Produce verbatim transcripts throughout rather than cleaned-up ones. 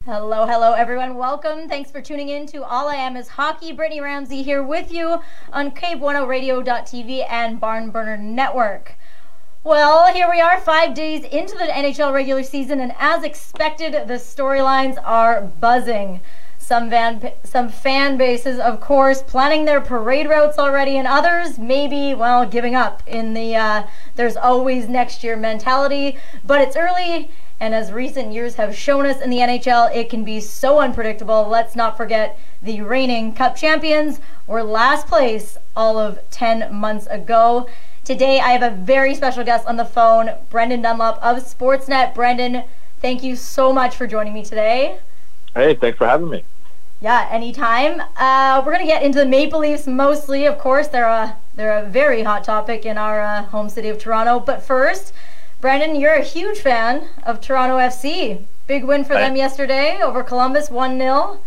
Hello, hello, everyone. Welcome. Thanks for tuning in to All I Am is Hockey. Brittany Ramsey here with you on K Bueno Radio dot T V and Barn Burner Network. Well, here we are, five days into the N H L regular season, and as expected, the storylines are buzzing. Some van, some fan bases, of course, planning their parade routes already, and others maybe, well, giving up in the uh, there's always next year mentality. But it's early, and as recent years have shown us in the N H L, it can be so unpredictable. Let's not forget the reigning Cup champions were last place all of ten months ago. Today, I have a very special guest on the phone, Brendan Dunlop of Sportsnet. Brendan, thank you so much for joining me today. Hey, thanks for having me. Yeah, anytime. Uh, we're going to get into the Maple Leafs mostly. Of course, they're a, they're a very hot topic in our uh, home city of Toronto. But first, Brendan, you're a huge fan of Toronto F C. Big win for them yesterday over Columbus, one nil.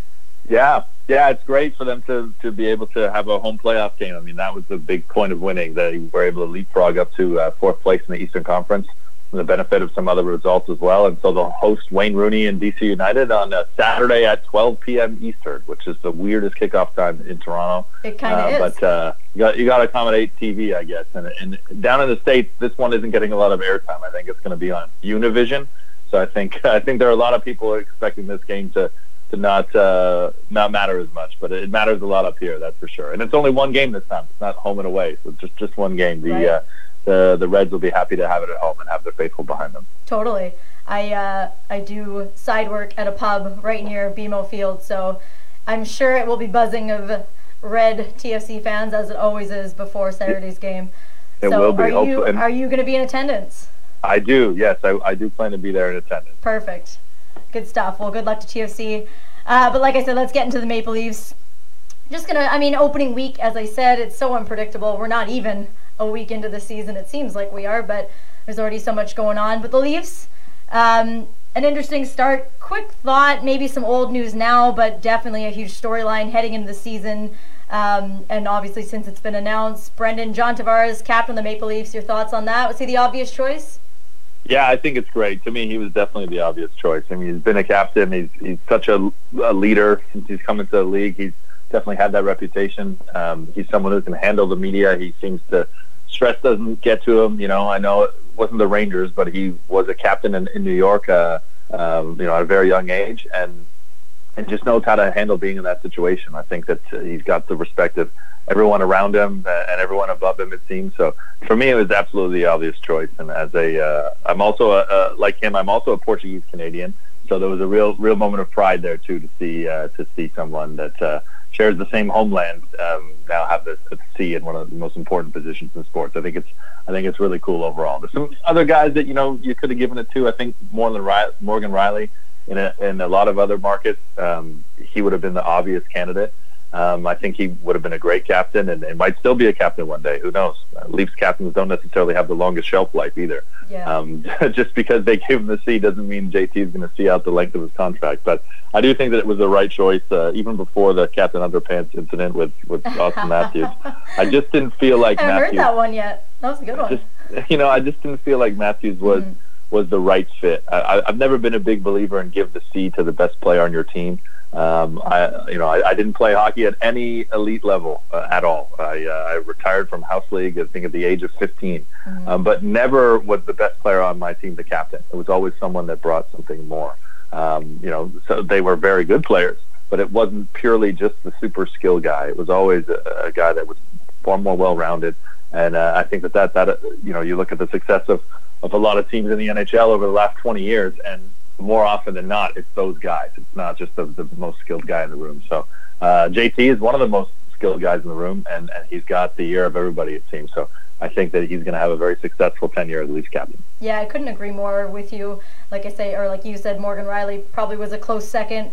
Yeah, yeah, it's great for them to, to be able to have a home playoff game. I mean, that was the big point of winning. They were able to leapfrog up to uh, fourth place in the Eastern Conference, and the benefit of some other results as well. And so they'll host Wayne Rooney and D C United on a Saturday at twelve p.m. Eastern, which is the weirdest kickoff time in Toronto. It kind of uh, is. But uh, you got you got to accommodate T V, I guess. And, and down in the States, this one isn't getting a lot of airtime. I think it's going to be on Univision. So I think I think there are a lot of people expecting this game to to not uh, not matter as much, but it matters a lot up here, that's for sure. And it's only one game this time. It's not home and away, so it's just just one game. The right. uh, the the Reds will be happy to have it at home and have their faithful behind them. Totally. I uh, I do side work at a pub right near B M O Field, so I'm sure it will be buzzing of Red T F C fans, as it always is before Saturday's game. It so will be. Are you and are you going to be in attendance? I do. Yes, I, I do plan to be there in attendance. Perfect. Good stuff. Well, good luck to T F C. Uh, but like I said, let's get into the Maple Leafs. Just gonna, I mean, opening week, as I said, it's so unpredictable. We're not even a week into the season. It seems like we are, but there's already so much going on. But the Leafs, um, an interesting start. Quick thought, maybe some old news now, but definitely a huge storyline heading into the season. Um, and obviously, since it's been announced, Brendan, John Tavares, captain of the Maple Leafs, your thoughts on that? Was he the obvious choice? Yeah, I think it's great. To me, he was definitely the obvious choice. I mean, he's been a captain. He's he's such a, a leader since he's come into the league. He's definitely had that reputation. Um, he's someone who can handle the media. He seems to, stress doesn't get to him. You know, I know it wasn't the Rangers, but he was a captain in, in New York, uh, um, you know, at a very young age, and and just knows how to handle being in that situation. I think that uh, he's got the respect of everyone around him and everyone above him, it seems. So for me, it was absolutely the obvious choice. And as a, uh, I'm also a, uh, like him, I'm also a Portuguese Canadian. So there was a real, real moment of pride there too to see, uh, to see someone that uh, shares the same homeland um, now have the, the C in one of the most important positions in sports. I think it's, I think it's really cool overall. There's some other guys that you know you could have given it to. I think more than Riley, Morgan Riley in a, in a lot of other markets, um, he would have been the obvious candidate. Um, I think he would have been a great captain and, and might still be a captain one day. Who knows? Uh, Leafs captains don't necessarily have the longest shelf life either. Yeah. Um, just because they gave him the C doesn't mean J T is going to see out the length of his contract. But I do think that it was the right choice, uh, even before the Captain Underpants incident with, with Austin Matthews. I just didn't feel like I haven't Matthews... heard that one yet. That was a good one. Just, you know, I just didn't feel like Matthews was, mm. was the right fit. I, I've never been a big believer in give the C to the best player on your team. Um, I, you know, I, I didn't play hockey at any elite level uh, at all. I, uh, I retired from house league, I think, at the age of fifteen, mm-hmm. um, but never was the best player on my team the captain. It was always someone that brought something more. Um, you know, so they were very good players, but it wasn't purely just the super skill guy. It was always a, a guy that was far more well-rounded. And uh, I think that that, that, you know, you look at the success of, of a lot of teams in the N H L over the last twenty years, and more often than not, it's those guys. It's not just the, the most skilled guy in the room. So uh, J T is one of the most skilled guys in the room, and, and he's got the year of everybody, it seems. So I think that he's going to have a very successful tenure as Leafs captain. Yeah, I couldn't agree more with you. Like I say, or like you said, Morgan Riley probably was a close second,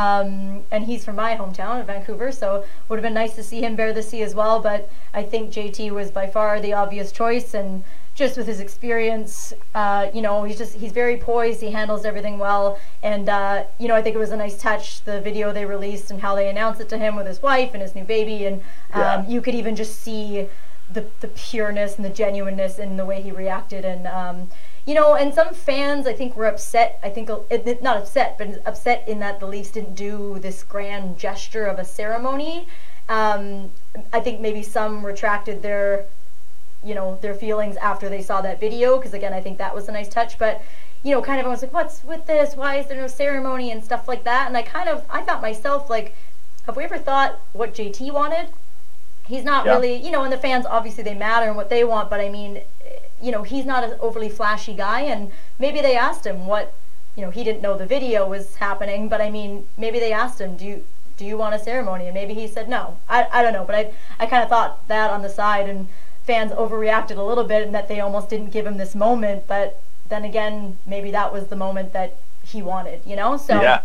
um, and he's from my hometown of Vancouver, so would have been nice to see him bear the C as well. But I think J T was by far the obvious choice, and just with his experience, uh, you know, he's just he's very poised. He handles everything well, and uh, you know, I think it was a nice touch, the video they released and how they announced it to him with his wife and his new baby, and um, yeah. you could even just see the the pureness and the genuineness in the way he reacted, and um, you know, and some fans I think were upset. I think not upset, but upset in that the Leafs didn't do this grand gesture of a ceremony. Um, I think maybe some retracted their, you know, their feelings after they saw that video, because again, I think that was a nice touch. But you know, kind of I was like, what's with this? Why is there no ceremony and stuff like that? And I kind of I thought myself, like, have we ever thought what J T wanted? He's not yeah. really, you know, and the fans obviously they matter and what they want, but I mean, you know, he's not an overly flashy guy, and maybe they asked him what, you know, he didn't know the video was happening, but I mean, maybe they asked him, do you do you want a ceremony? And maybe he said no. I, I don't know, but I I kind of thought that on the side, and fans overreacted a little bit, and that they almost didn't give him this moment, but then again, maybe that was the moment that he wanted, you know? So. Yeah.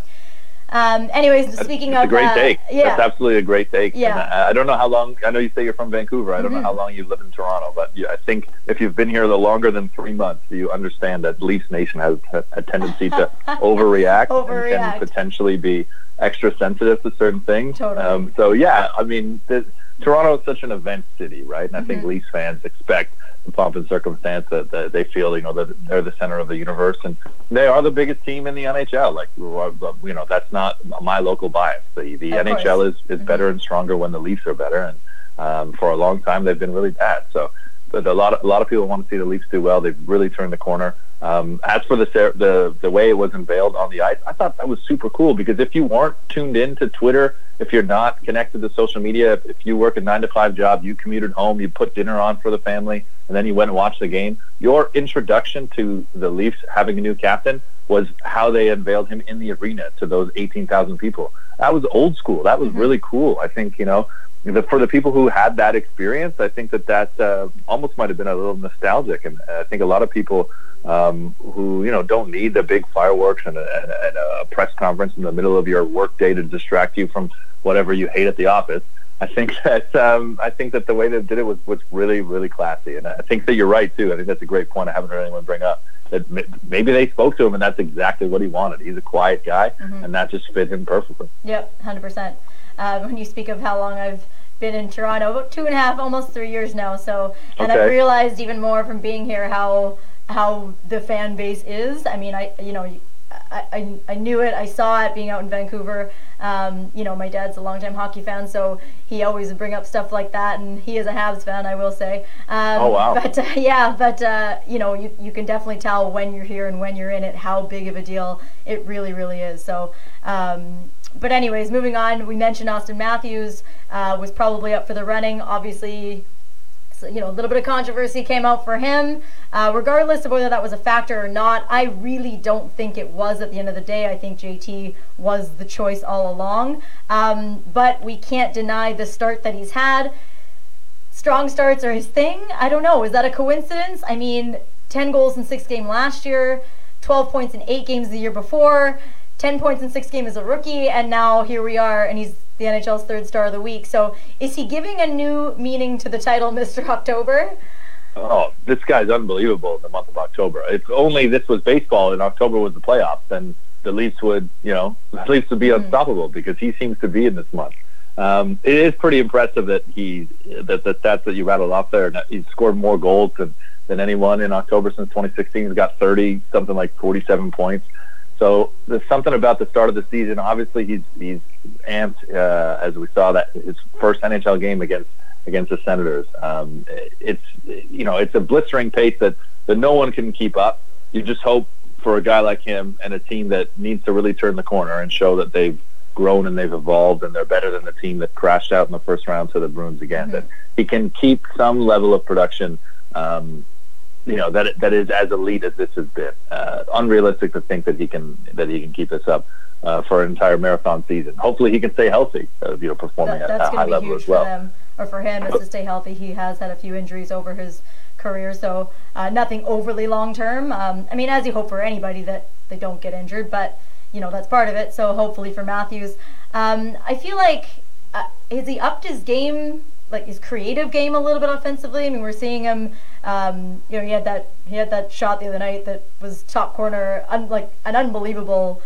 Um, anyways, that's, speaking that's of, a great uh, take. Yeah. That's absolutely a great take. Yeah. And I, I don't know how long. I know you say you're from Vancouver. I don't mm-hmm. know how long you live in Toronto, but yeah, I think if you've been here longer than three months, you understand that Leafs Nation has a, a tendency to overreact, overreact and can potentially be extra sensitive to certain things. Totally. Um, so yeah, I mean, the, Toronto is such an event city, right? And I mm-hmm. think Leafs fans expect the pomp and circumstance that, that they feel, you know, that they're the center of the universe, and they are the biggest team in the N H L. Like, you know, that's not my local bias. The the N H L is, is mm-hmm. better and stronger when the Leafs are better, and um, for a long time they've been really bad. So, but a lot of a lot of people want to see the Leafs do well. They've really turned the corner. Um, as for the the the way it was unveiled on the ice, I thought that was super cool, because if you weren't tuned in to Twitter, if you're not connected to social media, if, if you work a nine to five job, you commuted home, you put dinner on for the family, and then you went and watched the game, your introduction to the Leafs having a new captain was how they unveiled him in the arena to those eighteen thousand people. That was old school. That was mm-hmm. really cool. I think, you know, the, for the people who had that experience, I think that that uh, almost might have been a little nostalgic. And I think a lot of people um, who, you know, don't need the big fireworks and a, and a press conference in the middle of your work day to distract you from whatever you hate at the office. I think that um, I think that the way they did it was, was really, really classy. And I think that you're right, too. I think that's a great point I haven't heard anyone bring up. That maybe they spoke to him and that's exactly what he wanted. He's a quiet guy, mm-hmm. and that just fit him perfectly. Yep, one hundred percent. Um, when you speak of how long I've been in Toronto, about two and a half, almost three years now. So, and okay. I've realized even more from being here how how the fan base is. I mean, I you know, I, I, I knew it. I saw it being out in Vancouver. Um, you know, my dad's a longtime hockey fan, so he always would bring up stuff like that, and he is a Habs fan, I will say. Um, oh, wow. But, uh, yeah, but, uh, you know, you, you can definitely tell when you're here and when you're in it how big of a deal it really, really is. So, um, but anyways, moving on, we mentioned Auston Matthews uh, was probably up for the running. Obviously, so, you know, a little bit of controversy came out for him. Uh, regardless of whether that was a factor or not, I really don't think it was at the end of the day. I think J T was the choice all along. Um, but we can't deny the start that he's had. Strong starts are his thing. I don't know. Is that a coincidence? I mean, ten goals in six games last year, twelve points in eight games the year before, ten points in six games as a rookie, and now here we are, and he's the N H L's third star of the week. So is he giving a new meaning to the title, Mister October? Oh, this guy's unbelievable in the month of October. If only this was baseball and October was the playoffs, then the Leafs would, you know, the Leafs would be mm. unstoppable, because he seems to be in this month. Um, it is pretty impressive that he, that the stats that you rattled off there, he's scored more goals than, than anyone in October since twenty sixteen. He's got thirty, something like forty-seven points. So there's something about the start of the season. Obviously, he's he's amped, uh, as we saw that his first N H L game against against the Senators. Um, it's you know it's a blistering pace that, that no one can keep up. You just hope for a guy like him and a team that needs to really turn the corner and show that they've grown and they've evolved and they're better than the team that crashed out in the first round to the Bruins again. Mm-hmm. That he can keep some level of production. Um, you know, that that is as elite as this has been. Uh, unrealistic to think that he can that he can keep this up uh, for an entire marathon season. Hopefully he can stay healthy, uh, you know, performing that, at a high level as well. For them, or for him, is to stay healthy. He has had a few injuries over his career, so uh, nothing overly long-term. Um, I mean, as you hope for anybody that they don't get injured, but, you know, that's part of it, so hopefully for Matthews. Um, I feel like, uh, has he upped his game, like his creative game a little bit offensively? I mean, we're seeing him, um, you know, he had that he had that shot the other night that was top corner, un- like an unbelievable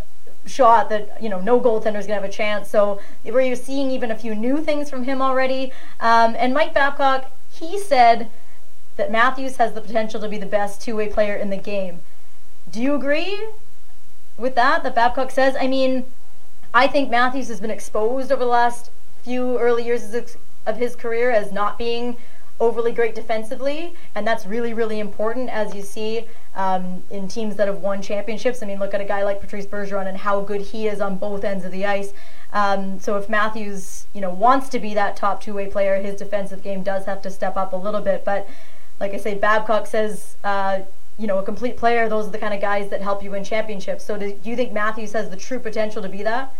shot that, you know, no goaltender's gonna have a chance. So were you seeing even a few new things from him already? Um, and Mike Babcock, he said that Matthews has the potential to be the best two-way player in the game. Do you agree with that, that Babcock says? I mean, I think Matthews has been exposed over the last few early years of his career as not being overly great defensively, and that's really, really important, as you see um, in teams that have won championships. I mean, look at a guy like Patrice Bergeron and how good he is on both ends of the ice. Um, so if Matthews, you know, wants to be that top two-way player, his defensive game does have to step up a little bit. But like I say, Babcock says, uh, you know, a complete player, those are the kind of guys that help you win championships. So do you think Matthews has the true potential to be that?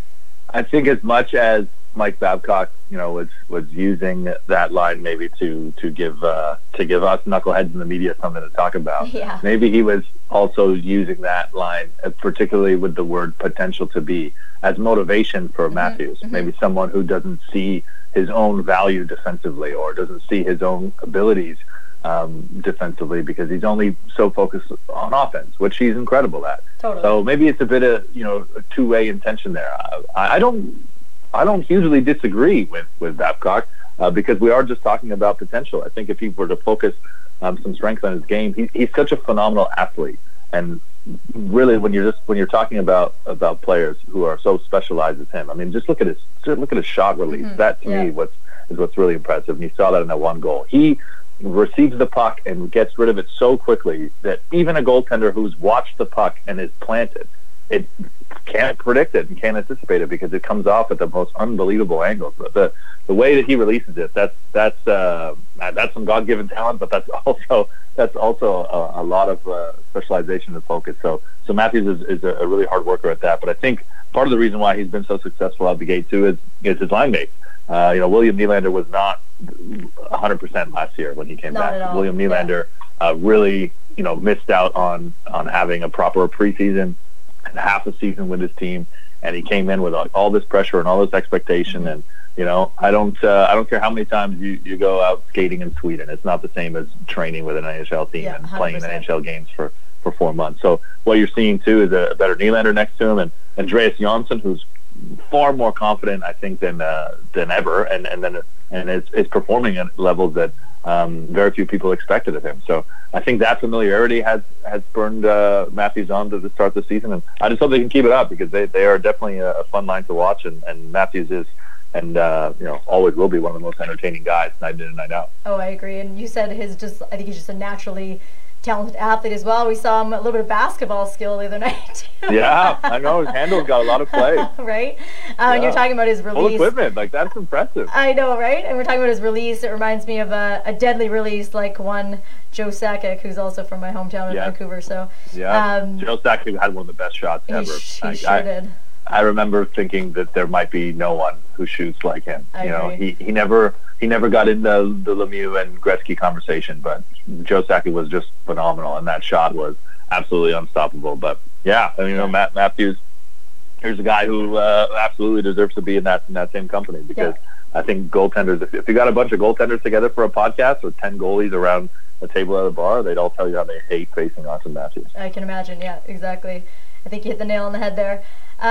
I think as much as Mike Babcock, you know, was was using that line maybe to to give uh, to give us knuckleheads in the media something to talk about. Yeah. Maybe he was also using that line, uh, particularly with the word potential to be, as motivation for mm-hmm, Matthews. Mm-hmm. Maybe someone who doesn't see his own value defensively or doesn't see his own abilities um, defensively because he's only so focused on offense, which he's incredible at. Totally. So maybe it's a bit of, you know, a two-way intention there. I, I don't. I don't hugely disagree with, with Babcock uh, because we are just talking about potential. I think if he were to focus um, some strength on his game, he, he's such a phenomenal athlete. And really, when you're just when you're talking about, about players who are so specialized as him, I mean, just look at his just look at his shot release. Mm-hmm. That to yeah. me what's is what's really impressive. And you saw that in that one goal. He receives the puck and gets rid of it so quickly that even a goaltender who's watched the puck and is planted, it can't predict it and can't anticipate it because it comes off at the most unbelievable angles. But the the way that he releases it, that's that's uh, that's some God-given talent, but that's also that's also a, a lot of uh, specialization and focus. So so Matthews is, is a really hard worker at that. But I think part of the reason why he's been so successful out the gate too is is his line mates. Uh, you know, William Nylander was not one hundred percent last year when he came not back. William Nylander yeah. uh, really you know missed out on on having a proper preseason. And half a season with his team, and he came in with all, all this pressure and all this expectation. And you know, I don't, uh, I don't care how many times you, you go out skating in Sweden. It's not the same as training with an N H L team yeah, and playing in N H L games for, for four months. So what you're seeing too is a better Nylander next to him, and Andreas Johnsson, who's far more confident, I think, than uh, than ever, and and then and is, is performing at levels that um, very few people expected of him. So I think that familiarity has has burned uh, Matthews on to the start of the season, and I just hope they can keep it up because they, they are definitely a, a fun line to watch, and, and Matthews is, and uh, you know, always will be one of the most entertaining guys night in and night out. Oh, I agree. And you said his just, I think he's just a naturally talented athlete as well. We saw him a little bit of basketball skill the other night. Yeah, I know. His handle's got a lot of play. Right? Uh, yeah. And you're talking about his release. Full equipment. Like, that's impressive. I know, right? And we're talking about his release. It reminds me of a, a deadly release like one Joe Sakic, who's also from my hometown in yeah. Vancouver. So yeah, um, Joe Sakic had one of the best shots he ever. Sh- he I, sure I, did. I remember thinking that there might be no one who shoots like him. I you know, agree. he, he never he never got into the Lemieux and Gretzky conversation, but Joe Sakic was just phenomenal, and that shot was absolutely unstoppable. But yeah, I mean, you know, Matt Matthews, here's a guy who uh, absolutely deserves to be in that in that same company because yeah. I think goaltenders. If, if you got a bunch of goaltenders together for a podcast or ten goalies around a table at a bar, they'd all tell you how they hate facing Austin Matthews. I can imagine. Yeah, exactly. I think you hit the nail on the head there.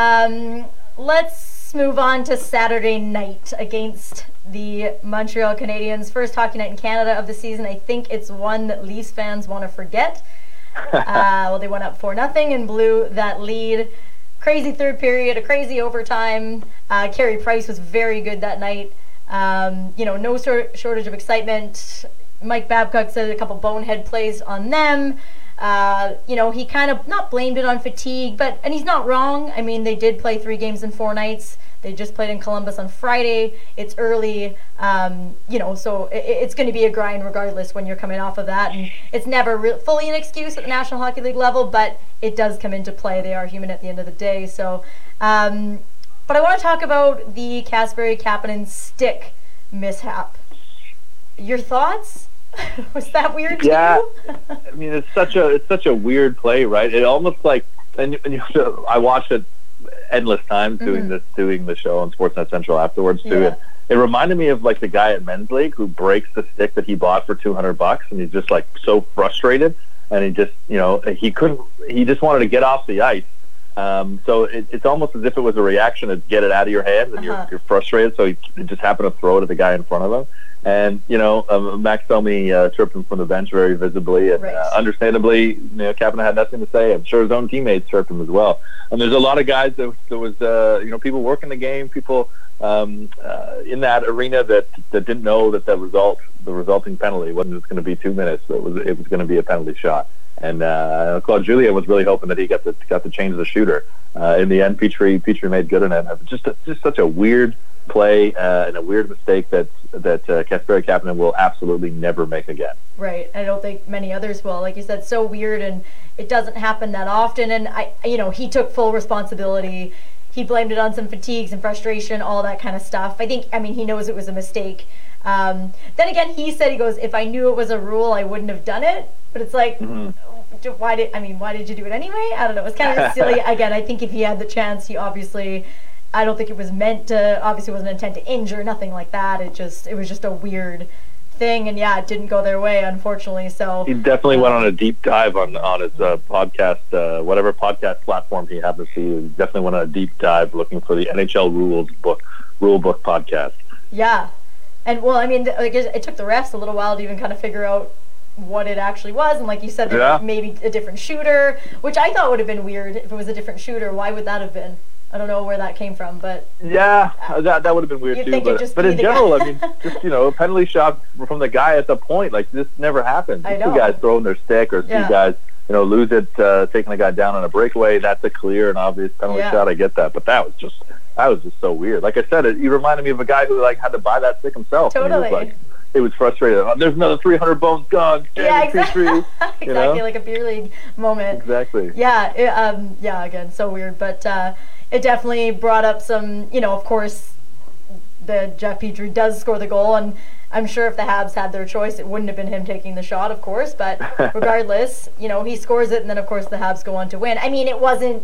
Um, let's move on to Saturday night against the Montreal Canadiens. First hockey night in Canada of the season. I think it's one that Leafs fans want to forget. uh, well, they went up four nothing and blew that lead. Crazy third period, a crazy overtime. Uh, Carey Price was very good that night. Um, you know, no sor- shortage of excitement. Mike Babcock said a couple bonehead plays on them. Uh, you know, he kind of not blamed it on fatigue, but, and he's not wrong. I mean, they did play three games in four nights. They just played in Columbus on Friday. It's early, um, you know, so it, it's going to be a grind regardless when you're coming off of that. And it's never re- fully an excuse at the National Hockey League level, but it does come into play. They are human at the end of the day. So, um, but I want to talk about the Kasperi-Kapanen stick mishap. Your thoughts? Was that weird to yeah. you? I mean, it's such a it's such a weird play, right? It almost like, and, and you, I watched it endless times mm-hmm. doing this doing the show on Sportsnet Central afterwards too. Yeah. It, it reminded me of like the guy at Men's League who breaks the stick that he bought for two hundred bucks, and he's just like so frustrated, and he just you know he couldn't he just wanted to get off the ice. Um, so it, it's almost as if it was a reaction to get it out of your hands, and uh-huh. you're, you're frustrated. So he just happened to throw it at the guy in front of him. And, you know, um, Max Domi uh, chirped him from the bench very visibly. And right. uh, understandably, you know, Kapanen had nothing to say. I'm sure his own teammates chirped him as well. And there's a lot of guys that there was, uh, you know, people working the game, people um, uh, in that arena that, that didn't know that the result, the resulting penalty wasn't just going to be two minutes. It was it was going to be a penalty shot. And uh, Claude Julien was really hoping that he got to got to change the shooter. Uh, in the end, Petrie Petrie made good on it. Just a, just such a weird play uh, and a weird mistake that that uh, Kasperi Kapanen will absolutely never make again. Right. I don't think many others will. Like you said, so weird, and it doesn't happen that often. And I, you know, he took full responsibility. He blamed it on some fatigues and frustration, all that kind of stuff. I think, I mean, he knows it was a mistake. Um, then again, he said, he goes, if I knew it was a rule, I wouldn't have done it. But it's like, mm-hmm. why did, I mean, why did you do it anyway? I don't know. It's kind of silly. Again, I think if he had the chance, he obviously, I don't think it was meant to, obviously wasn't intent to injure, nothing like that. It just, it was just a weird thing. And yeah, it didn't go their way, unfortunately. So he definitely um, went on a deep dive on, on his uh, podcast, uh, whatever podcast platform he happens to use. He definitely went on a deep dive looking for the N H L rules book, rule book podcast. Yeah. And well, I mean, like it, it took the refs a little while to even kind of figure out what it actually was, and like you said, yeah. maybe a different shooter, which I thought would have been weird if it was a different shooter. Why would that have been? I don't know where that came from, but yeah, that that would have been weird too. But, but in general, I mean, just you know, a penalty shot from the guy at the point, like this never happens. I know. Two guys throwing their stick, or yeah. two guys, you know, lose it, uh, taking a guy down on a breakaway. That's a clear and obvious penalty yeah. shot. I get that, but that was just that was just so weird. Like I said, it, you reminded me of a guy who like had to buy that stick himself. Totally. And he was like, it was frustrating. Oh, there's another three hundred bones gone. Yeah, exactly. You exactly, know? Like a beer league moment. Exactly. Yeah, it, um, yeah. Again, so weird, but uh, it definitely brought up some. You know, of course, the Jeff Petrie does score the goal, and I'm sure if the Habs had their choice, it wouldn't have been him taking the shot, of course. But regardless, you know, he scores it, and then of course the Habs go on to win. I mean, it wasn't.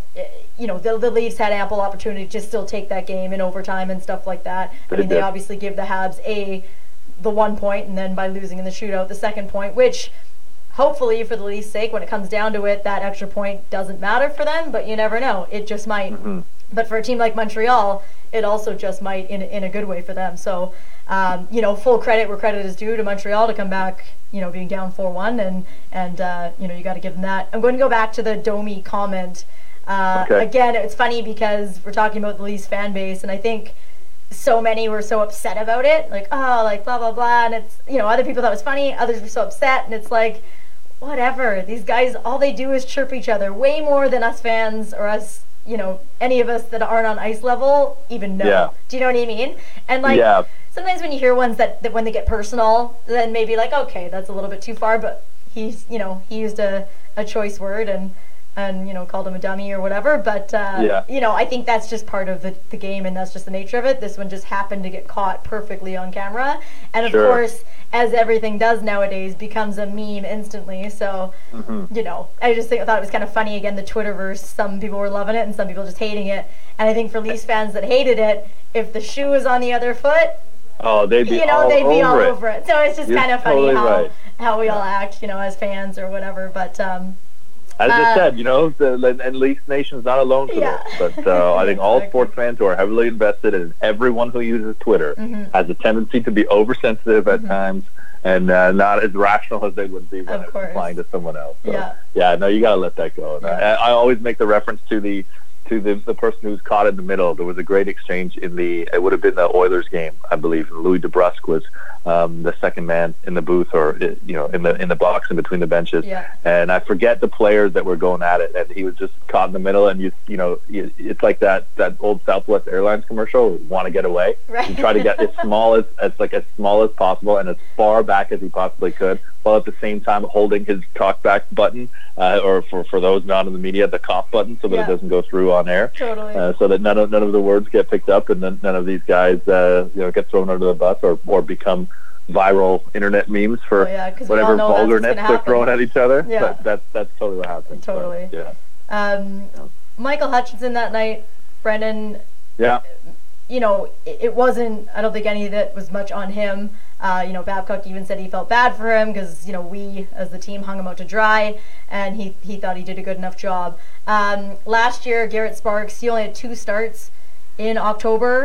You know, the, the Leafs had ample opportunity to still take that game in overtime and stuff like that. I mean, they obviously give the Habs a the one point, and then by losing in the shootout, the second point, which hopefully for the Leafs' sake, when it comes down to it, that extra point doesn't matter for them, but you never know. It just might. Mm-hmm. But for a team like Montreal, it also just might in, in a good way for them. So, um, you know, full credit where credit is due to Montreal to come back, you know, being down four one, and, and uh, you know, you got to give them that. I'm going to go back to the Domi comment. Uh, okay. Again, it's funny because we're talking about the Leafs fan base, and I think so many were so upset about it, like, oh, like, blah, blah, blah, and it's, you know, other people thought it was funny, others were so upset, and it's like, whatever, these guys, all they do is chirp each other, way more than us fans, or us, you know, any of us that aren't on ice level even know. Yeah. Do you know what I mean? And, like, yeah. sometimes when you hear ones that, that when they get personal, then maybe, like, okay, that's a little bit too far, but he's, you know, he used a, a choice word, and and, you know, called him a dummy or whatever, but, uh, yeah. you know, I think that's just part of the, the game, and that's just the nature of it. This one just happened to get caught perfectly on camera, and of sure. course, as everything does nowadays, becomes a meme instantly, so, mm-hmm. you know, I just think, I thought it was kind of funny, again, the Twitterverse, some people were loving it, and some people just hating it, and I think for Leafs fans that hated it, if the shoe was on the other foot, oh, they'd be you know, all they'd be over all it. over it, so it's just You're kind of totally funny how, right. how we all act, you know, as fans or whatever, but, um, As I uh, said, you know, the, and Leafs Nation's not alone for yeah. this. But uh, I think all exactly. sports fans who are heavily invested, and everyone who uses Twitter mm-hmm. has a tendency to be oversensitive at mm-hmm. times and uh, not as rational as they would be when of it's course. applying to someone else. So, yeah. yeah, no, you got to let that go. Yeah. I, I always make the reference to the to the, the person who's caught in the middle. There was a great exchange in the, it would have been the Oilers game, I believe. Louis DeBrusque was um, the second man in the booth, or, you know, in the in the box in between the benches. Yeah. And I forget the players that were going at it, and he was just caught in the middle, and you you know, it's like that, that old Southwest Airlines commercial, want to get away. Right. You try to get as small as, as like as small as possible and as far back as he possibly could, while at the same time holding his talkback button, uh, or for, for those not in the media, the cough button, so that yeah. it doesn't go through on air. Totally. Uh, so that none of none of the words get picked up, and then none of these guys, uh, you know, get thrown under the bus or, or become viral internet memes for oh, yeah, whatever vulgarness they're throwing at each other. Yeah. But that's that's totally what happened. Totally. So, yeah. Um, Michael Hutchinson that night, Brendan. Yeah. You know, it, it wasn't. I don't think any of it was much on him. Uh, you know, Babcock even said he felt bad for him because, you know, we as the team hung him out to dry, and he, he thought he did a good enough job. Um, last year, Garrett Sparks, he only had two starts in October.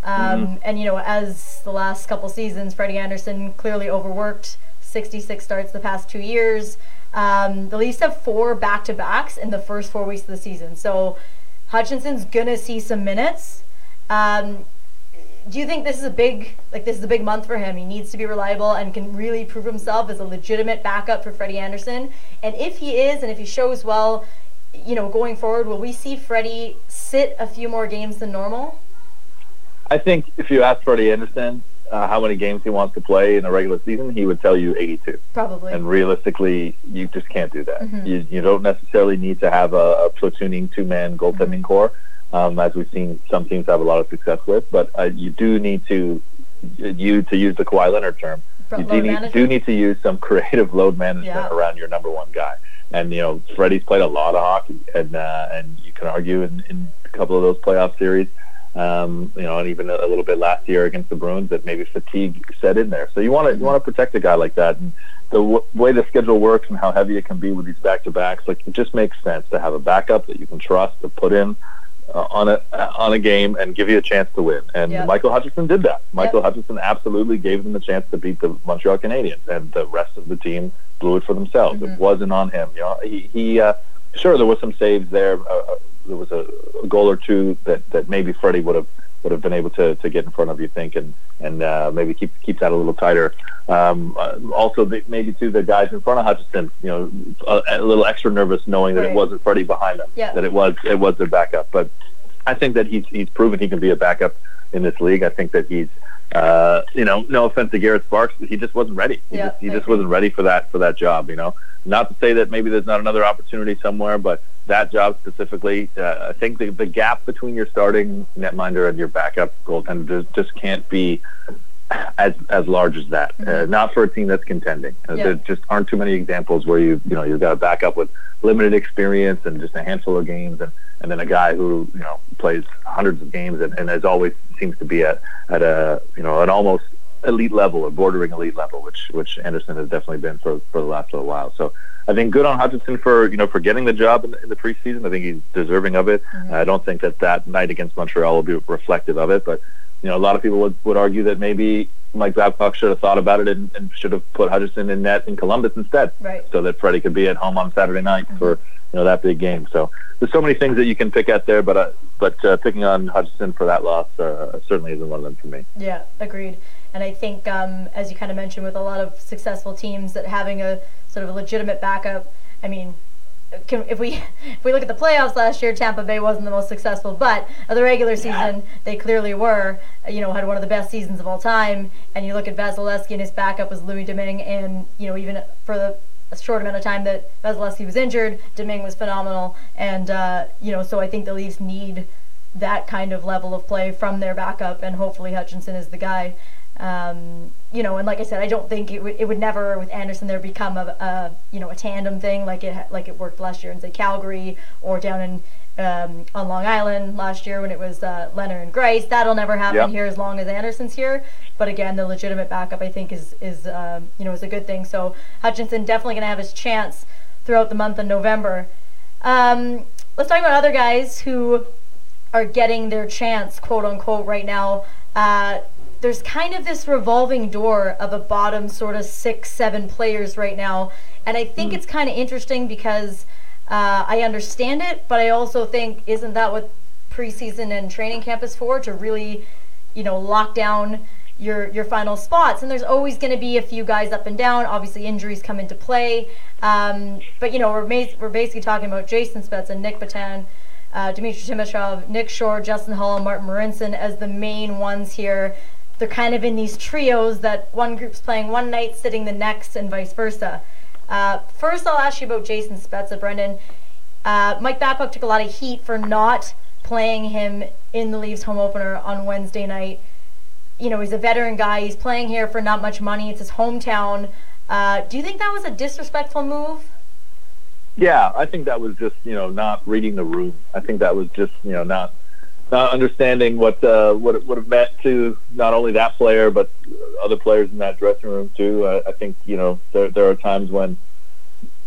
Um, Mm-hmm. And, you know, as the last couple seasons, Freddie Andersen clearly overworked, sixty-six starts the past two years. Um, the Leafs have four back-to-backs in the first four weeks of the season. So Hutchinson's going to see some minutes. Um, do you think this is a big, like this is a big month for him? He needs to be reliable and can really prove himself as a legitimate backup for Freddie Andersen. And if he is, and if he shows well, you know, going forward, will we see Freddie sit a few more games than normal? I think if you ask Freddie Andersen uh, how many games he wants to play in a regular season, he would tell you eighty-two. Probably. And realistically, you just can't do that. Mm-hmm. You, you don't necessarily need to have a, a platooning two-man goaltending Mm-hmm. core, um, as we've seen some teams have a lot of success with. But uh, you do need to, you to use the Kawhi Leonard term, you do need, do need to use some creative load management Yeah. around your number one guy. And, you know, Freddie's played a lot of hockey, and uh, and you can argue in, in a couple of those playoff series, um, you know, and even a, a little bit last year against the Bruins, that maybe fatigue set in there. So you want to you want to protect a guy like that. And the w- way the schedule works and how heavy it can be with these back-to-backs, like, it just makes sense to have a backup that you can trust to put in uh, on a uh, on a game and give you a chance to win. And Yep. Michael Hutchinson did that. Michael Yep. Hutchinson absolutely gave them a chance to beat the Montreal Canadiens, and the rest of the team blew it for themselves. Mm-hmm. It wasn't on him. You know, he, he uh, sure, there was some saves there. Uh, there was a, a goal or two that, that maybe Freddie would have would have been able to, to get in front of, you think, and and uh, maybe keep keep that a little tighter. Um, uh, also, the, maybe too, the guys in front of Hutchinson, you know, a, a little extra nervous knowing that Right. it wasn't Freddie behind them, Yeah. that it was it was their backup. But I think that he's he's proven he can be a backup in this league. I think that he's, uh, you know, no offense to Garrett Sparks, but he just wasn't ready. He Yeah, just, he I just agree. wasn't ready for that for that job. You know, not to say that maybe there's not another opportunity somewhere, but that job specifically, uh, I think the, the gap between your starting netminder and your backup goaltender just, just can't be as as large as that. Mm-hmm. Uh, not for a team that's contending. Uh, Yeah. There just aren't too many examples where you you know you've got a backup with limited experience and just a handful of games, and, and then a guy who you know plays hundreds of games and, and as always seems to be at at a you know an almost elite level or bordering elite level, which which Anderson has definitely been for for the last little while. So I think good on Hutchinson for you know for getting the job in the, in the preseason. I think he's deserving of it. Mm-hmm. I don't think that that night against Montreal will be reflective of it, but you know a lot of people would, would argue that maybe Mike Babcock should have thought about it and, and should have put Hutchinson in net in Columbus instead, Right. so that Freddie could be at home on Saturday night Mm-hmm. for you know that big game. So there's so many things that you can pick at there, but uh, but uh, picking on Hutchinson for that loss uh, certainly isn't one of them for me. Yeah, agreed. And I think, um, as you kind of mentioned, with a lot of successful teams, that having a sort of a legitimate backup, I mean, can, if we if we look at the playoffs last year, Tampa Bay wasn't the most successful, but the regular season, they clearly were, you know, had one of the best seasons of all time. And you look at Vasilevsky, and his backup was Louis Domingue, and, you know, even for the a short amount of time that Vasilevsky was injured, Domingue was phenomenal. And, uh, you know, so I think the Leafs need that kind of level of play from their backup, and hopefully Hutchinson is the guy. Um, you know, and like I said, I don't think it would it would never with Anderson there become a, a you know a tandem thing like it like it worked last year in say Calgary or down in um, on Long Island last year when it was uh, Leonard and Grace. That'll never happen Yep. here as long as Anderson's here. But again, the legitimate backup I think is is um, you know is a good thing. So Hutchinson definitely going to have his chance throughout the month of November. Um, let's talk about other guys who are getting their chance, quote unquote, right now. Uh, there's kind of this revolving door of a bottom sort of six, seven players right now. And I think mm. it's kind of interesting because uh, I understand it, but I also think, isn't that what preseason and training camp is for? To really, you know, lock down your your final spots. And there's always going to be a few guys up and down. Obviously, injuries come into play. Um, but, you know, we're, ma- we're basically talking about Jason Spezza, Nick Batan, uh, Dmitry Timoshov, Nick Shore, Justin Hull, and Martin Marincin as the main ones here. They're kind of in these trios that one group's playing one night, sitting the next, and vice versa. Uh, first, I'll ask you about Jason Spezza, Brendan. Uh, Mike Babcock took a lot of heat for not playing him in the Leafs home opener on Wednesday night. You know, he's a veteran guy. He's playing here for not much money. It's his hometown. Uh, do you think that was a disrespectful move? Yeah, I think that was just, you know, not reading the room. I think that was just, you know, not not understanding what uh, what it would have meant to not only that player but other players in that dressing room too. Uh, I think, you know, there there are times when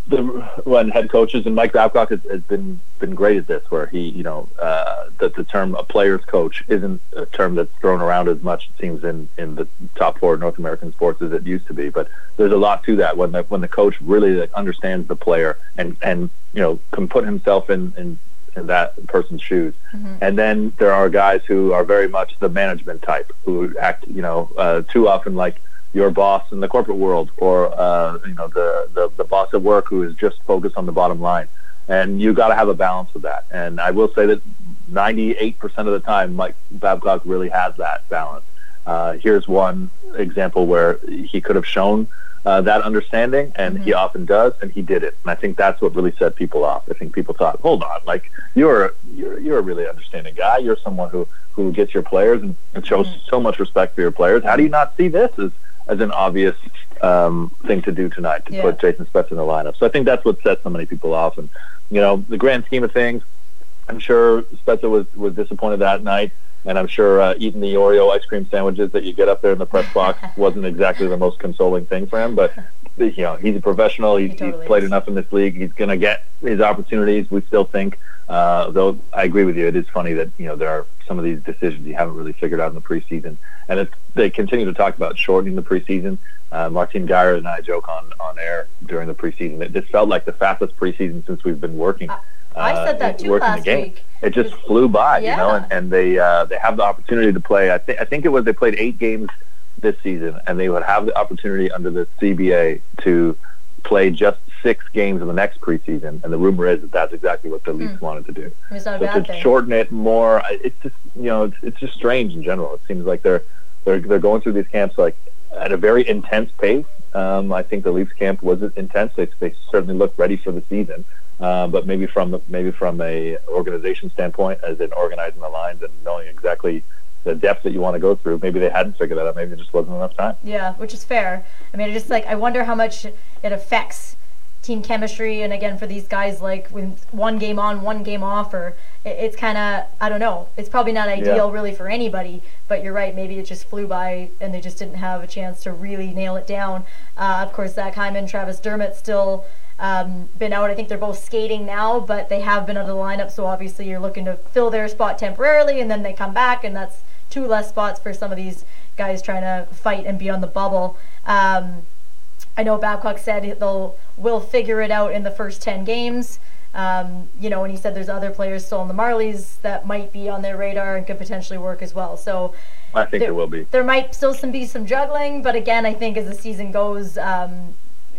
the when head coaches, and Mike Babcock has, has been been great at this, where he, you know, uh, that the term a player's coach isn't a term that's thrown around as much, it seems, in, in the top four North American sports as it used to be. But there's a lot to that when the when the coach really like, understands the player and, and you know can put himself in, in, in that person's shoes. Mm-hmm. And then there are guys who are very much the management type, who act, you know, uh, too often like your boss in the corporate world, or uh, you know the, the the boss at work who is just focused on the bottom line. And you got to have a balance with that. And I will say that ninety-eight percent of the time, Mike Babcock really has that balance. Uh, here's one example where he could have shown uh, that understanding, and mm-hmm. he often does, and he did it. And I think that's what really set people off. I think people thought, hold on, like you're you're you're a really understanding guy. You're someone who who gets your players and, and shows mm-hmm. so much respect for your players. How do you not see this as as an obvious um, thing to do tonight, to yeah. put Jason Spezza in the lineup? So I think that's what set so many people off. And, you know, the grand scheme of things, I'm sure Spezza was, was disappointed that night, and I'm sure uh, eating the Oreo ice cream sandwiches that you get up there in the press box wasn't exactly the most consoling thing for him. But, you know, he's a professional. He's, he totally he's played is. enough in this league. He's going to get his opportunities, we still think. Uh, though I agree with you, it is funny that, you know, there are some of these decisions you haven't really figured out in the preseason. And it's, they continue to talk about shortening the preseason. Uh, Martin Geyer and I joke on, on air during the preseason. It just felt like the fastest preseason since we've been working. Uh, I said that too last week. It just flew by, yeah. you know, and, and they uh, they have the opportunity to play. I think I think it was they played eight games this season, and they would have the opportunity under the C B A to play just six games in the next preseason. And the rumor is that that's exactly what the Leafs mm. wanted to do. It's not a so bad to thing. Shorten it more, it's just you know it's, it's just strange in general. It seems like they're they're they're going through these camps like at a very intense pace. Um, I think the Leafs camp was intense. They, they certainly looked ready for the season, uh, but maybe from maybe from a organization standpoint, as in organizing the lines and knowing exactly the depth that you want to go through, maybe they hadn't figured that out. Maybe there just wasn't enough time. Yeah, which is fair. I mean, I just like I wonder how much it affects team chemistry, and again for these guys, like when one game on, one game off, or it, it's kind of I don't know. It's probably not ideal yeah. really for anybody. But you're right. Maybe it just flew by, and they just didn't have a chance to really nail it down. Uh, of course, Zach Hyman, Travis Dermott still um, been out. I think they're both skating now, but they have been out of the lineup. So obviously, you're looking to fill their spot temporarily, and then they come back, and that's two less spots for some of these guys trying to fight and be on the bubble. Um, I know Babcock said they'll will figure it out in the first ten games. Um, you know, and he said there's other players still in the Marlies that might be on their radar and could potentially work as well. So I think there, there will be. There might still some be some juggling, but again, I think as the season goes, um,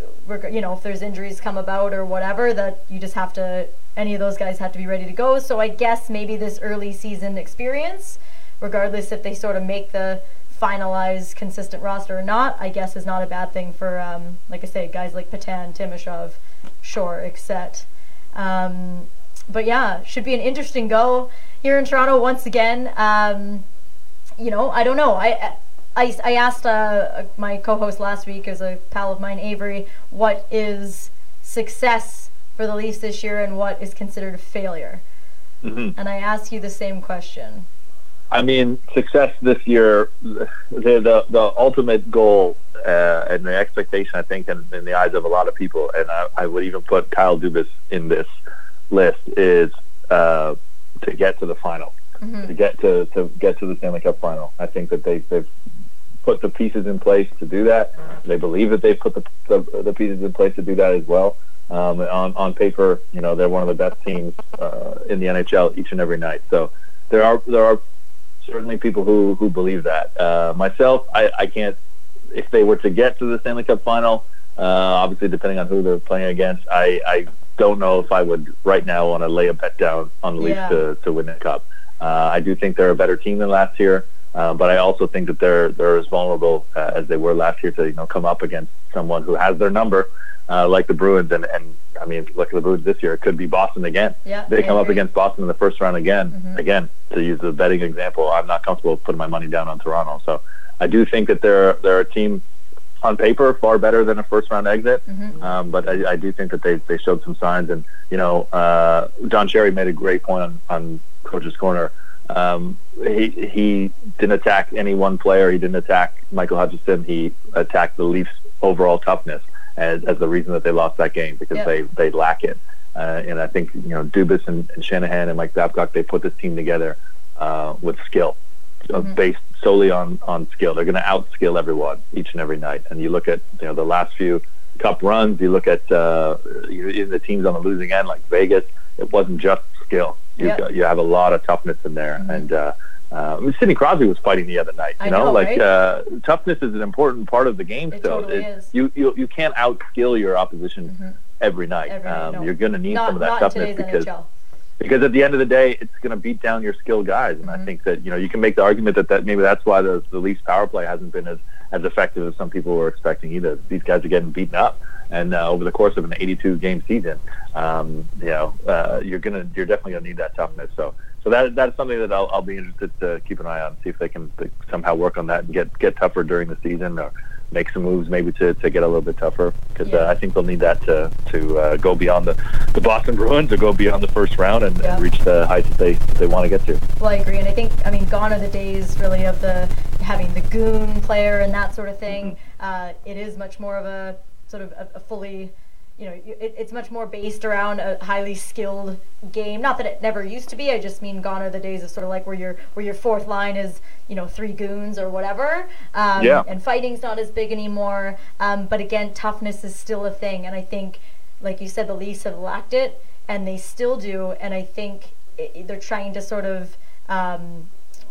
you know, if there's injuries come about or whatever, that you just have to, any of those guys have to be ready to go. So I guess maybe this early season experience, regardless if they sort of make the finalized consistent roster or not, I guess is not a bad thing for, um, like I say, guys like Patan, Timashov, Shore, et cetera. Um, but yeah, should be an interesting go here in Toronto once again. Um, you know, I don't know. I I, I asked uh, my co-host last week, as a pal of mine, Avery, what is success for the Leafs this year and what is considered a failure. Mm-hmm. And I ask you the same question. I mean, success this year, the the, the ultimate goal uh, and the expectation, I think, in, in the eyes of a lot of people, and I, I would even put Kyle Dubas in this list, is uh, to get to the final, mm-hmm. to get to, to get to the Stanley Cup final. I think that they, they've put the pieces in place to do that. They believe that they've put the, the, the pieces in place to do that as well. Um, on, on paper, you know, they're one of the best teams uh, in the N H L each and every night. So there are there are certainly people who, who believe that. Uh, myself, I, I can't, if they were to get to the Stanley Cup final, uh, obviously depending on who they're playing against, I, I don't know if I would right now want to lay a bet down on the Leafs yeah. to, to win the Cup. Uh, I do think they're a better team than last year, uh, but I also think that they're they're as vulnerable uh, as they were last year to, you know, come up against someone who has their number, uh, like the Bruins. And, and I mean, look at the Bruins this year. It could be Boston again. Yeah, they come I up against Boston in the first round again. Mm-hmm. Again, to use the betting example, I'm not comfortable putting my money down on Toronto. So I do think that they're they're a team on paper far better than a first round exit. Mm-hmm. Um, but I, I do think that they, they showed some signs. And, you know, uh, Don Cherry made a great point on, on Coach's Corner. Um, he he didn't attack any one player. He didn't attack Michael Hutchinson. He attacked the Leafs' overall toughness. as, as the reason that they lost that game, because yeah. they, they lack it. Uh, and I think, you know, Dubas and, and Shanahan and Mike Babcock, they put this team together uh, with skill, mm-hmm. based solely on, on skill. They're going to outskill everyone each and every night. And you look at, you know, the last few Cup runs, you look at uh, you, the teams on the losing end, like Vegas, it wasn't just skill. You, yeah. you have a lot of toughness in there. Mm-hmm. And uh, uh, I mean, Sidney Crosby was fighting the other night. You I know, know like right? uh, toughness is an important part of the game. It still, totally it, is. You, you you can't outskill your opposition mm-hmm. every night. Every night um, no. You're going to need not, some of that not toughness because N H L. because at the end of the day, it's going to beat down your skilled guys. And mm-hmm. I think that, you know, you can make the argument that, that maybe that's why the, the Leafs power play hasn't been as, as effective as some people were expecting either. These guys are getting beaten up. And uh, over the course of an eighty-two game season, um, you know, uh, you're gonna, you're definitely gonna need that toughness. So, so that that's something that I'll, I'll be interested to keep an eye on, see if they can somehow work on that and get get tougher during the season, or make some moves maybe to, to get a little bit tougher, because yeah. uh, I think they'll need that to to uh, go beyond the, the Boston Bruins, or go beyond the first round and, yeah. and reach the heights that they that they want to get to. Well, I agree, and I think, I mean, gone are the days really of the having the goon player and that sort of thing. Mm-hmm. Uh, it is much more of a sort of a, a fully, you know, it, it's much more based around a highly skilled game. Not that it never used to be. I just mean gone are the days of sort of like where your where your fourth line is, you know, three goons or whatever. Um, yeah. And fighting's not as big anymore. Um, but again, toughness is still a thing. And I think, like you said, the Leafs have lacked it, and they still do. And I think it, they're trying to sort of, um,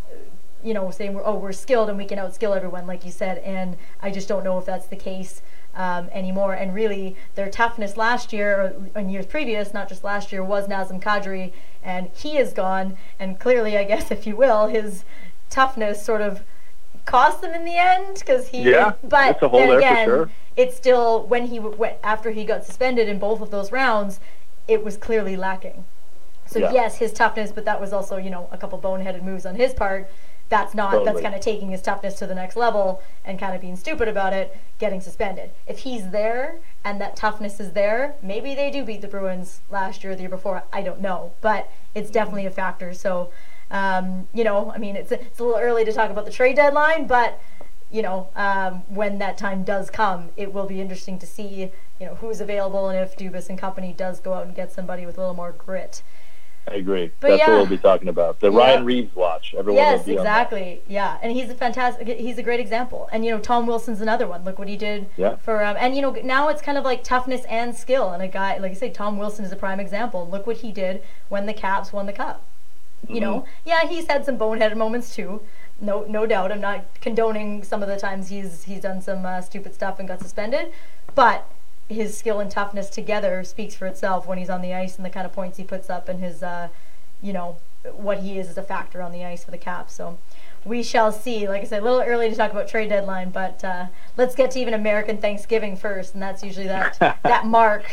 you know, saying, we're, oh, we're skilled and we can outskill everyone, like you said. And I just don't know if that's the case Um, anymore. And really, their toughness last year, or in years previous, not just last year, was Nazem Kadri, and he is gone. And clearly, I guess, if you will, his toughness sort of cost them in the end, because he. Yeah, but it's a hole then there again, for sure. It's still, when he went after he got suspended in both of those rounds, it was clearly lacking. So yeah. yes, his toughness, but that was also, you know, a couple boneheaded moves on his part. That's not, totally. that's kind of taking his toughness to the next level and kind of being stupid about it, getting suspended. If he's there and that toughness is there, maybe they do beat the Bruins last year or the year before. I don't know, but it's definitely a factor. So, um, you know, I mean, it's a, it's a little early to talk about the trade deadline, but, you know, um, when that time does come, it will be interesting to see, you know, who's available and if Dubas and company does go out and get somebody with a little more grit. I agree. But That's yeah. what we'll be talking about. The yeah. Ryan Reeves watch. Everyone yes, will be exactly. Yeah, and he's a fantastic. He's a great example. And you know, Tom Wilson's another one. Look what he did yeah. for. Um, and you know, now it's kind of like toughness and skill. And a guy, like I say, Tom Wilson is a prime example. Look what he did when the Caps won the Cup. Mm-hmm. You know, yeah, he's had some boneheaded moments too. No, no doubt. I'm not condoning some of the times he's he's done some uh, stupid stuff and got suspended, but his skill and toughness together speaks for itself when he's on the ice and the kind of points he puts up and his. Uh, you know, what he is as a factor on the ice for the Caps. So we shall see. Like I said, a little early to talk about trade deadline, but uh, let's get to even American Thanksgiving first, and that's usually that that mark.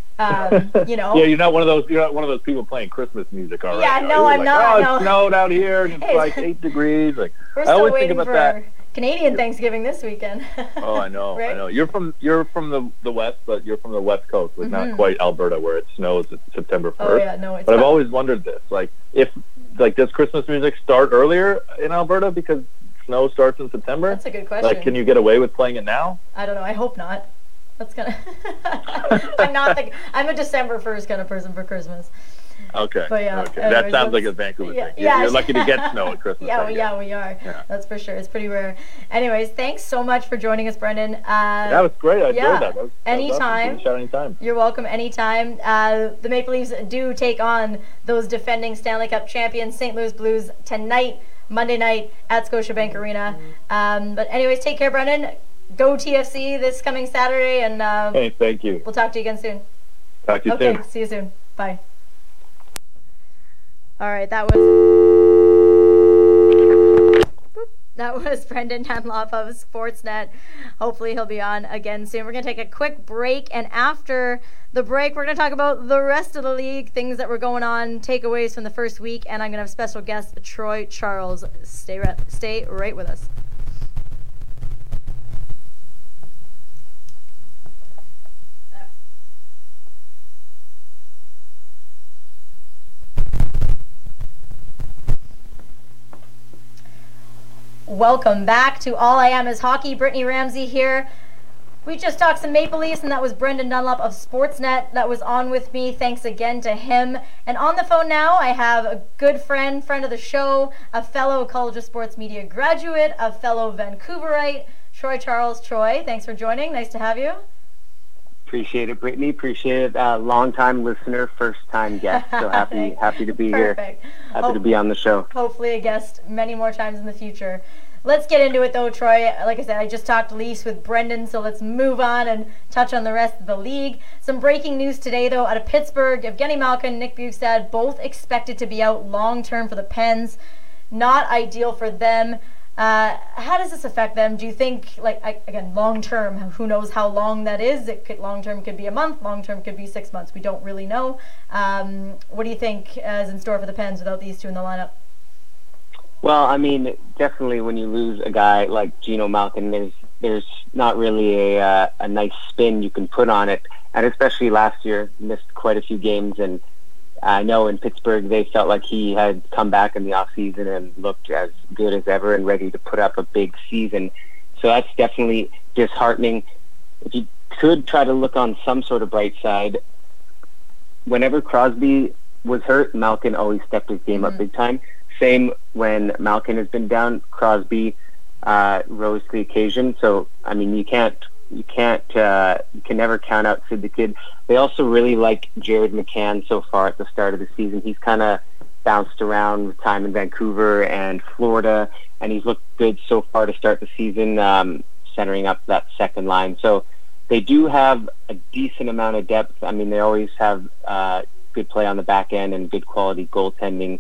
Um, you know. Yeah, you're not one of those. You're not one of those people playing Christmas music already. Yeah, no, you're I'm like, not. Oh, no. it snowed out here, and it's Hey, like eight degrees. Like we're I still always waiting think about for that. Canadian Thanksgiving this weekend. Oh, I know, right? I know. You're from you're from the the west, but you're from the west coast, like mm-hmm. not quite Alberta, where it snows September first. Oh yeah, no, it's. But I've not. always wondered this, like if like does Christmas music start earlier in Alberta because snow starts in September? That's a good question. Like, can you get away with playing it now? I don't know. I hope not. That's gonna. I'm not the. I'm a December first kind of person for Christmas. Okay. But yeah, okay. anyways, That sounds like a Vancouver yeah, thing. Yeah, You're lucky to get snow at Christmas. Yeah, well, yeah, we are. Yeah. That's for sure. It's pretty rare. Anyways, thanks so much for joining us, Brendan. Uh, that was great. I yeah, enjoyed that. that was, anytime. That was awesome. anytime. You're welcome anytime. Uh, the Maple Leafs do take on those defending Stanley Cup champions, Saint Louis Blues, tonight, Monday night at Scotiabank Arena. Um, but anyways, take care, Brendan. Go T F C this coming Saturday, and uh, hey, thank you. We'll talk to you again soon. Talk to you okay, soon. Okay, see you soon. Bye. All right, that was that was Brendan Dunlop of Sportsnet. Hopefully he'll be on again soon. We're going to take a quick break, and after the break, we're going to talk about the rest of the league, things that were going on, takeaways from the first week, and I'm going to have special guest Troy Charles. Stay, re- stay right with us. Welcome back to All I Am is Hockey. Brittany Ramsey here. We just talked some Maple Leafs, and that was Brendan Dunlop of Sportsnet that was on with me. Thanks again to him. And on the phone now, I have a good friend, friend of the show, a fellow College of Sports Media graduate, a fellow Vancouverite, Troy Charles. Troy, thanks for joining. Nice to have you. Appreciate it, Brittany. Appreciate it. Uh, long-time listener, first-time guest. So happy, happy to be Perfect. here. Happy Ho- to be on the show. Hopefully a guest many more times in the future. Let's get into it, though, Troy. Like I said, I just talked Leafs with Brendan, so let's move on and touch on the rest of the league. Some breaking news today, though, out of Pittsburgh. Evgeny Malkin, Nick Bjugstad, both expected to be out long-term for the Pens. Not ideal for them. Uh, how does this affect them? Do you think, like, I, again, long-term, who knows how long that is? It could, long-term could be a month, long-term could be six months. We don't really know. Um, what do you think uh, is in store for the Pens without these two in the lineup? Well, I mean, definitely when you lose a guy like Geno Malkin, there's there's not really a uh, a nice spin you can put on it. And especially last year, missed quite a few games. And I know in Pittsburgh they felt like he had come back in the offseason and looked as good as ever and ready to put up a big season. So that's definitely disheartening. If you could try to look on some sort of bright side, whenever Crosby was hurt, Malkin always stepped his game mm-hmm. up big time. Same when Malkin has been down, Crosby uh, rose to the occasion. So I mean, you can't, you can't, uh, you can never count out Sid the Kid. They also really like Jared McCann so far at the start of the season. He's kind of bounced around with time in Vancouver and Florida, and he's looked good so far to start the season, um, centering up that second line. So they do have a decent amount of depth. I mean, they always have uh, good play on the back end and good quality goaltending.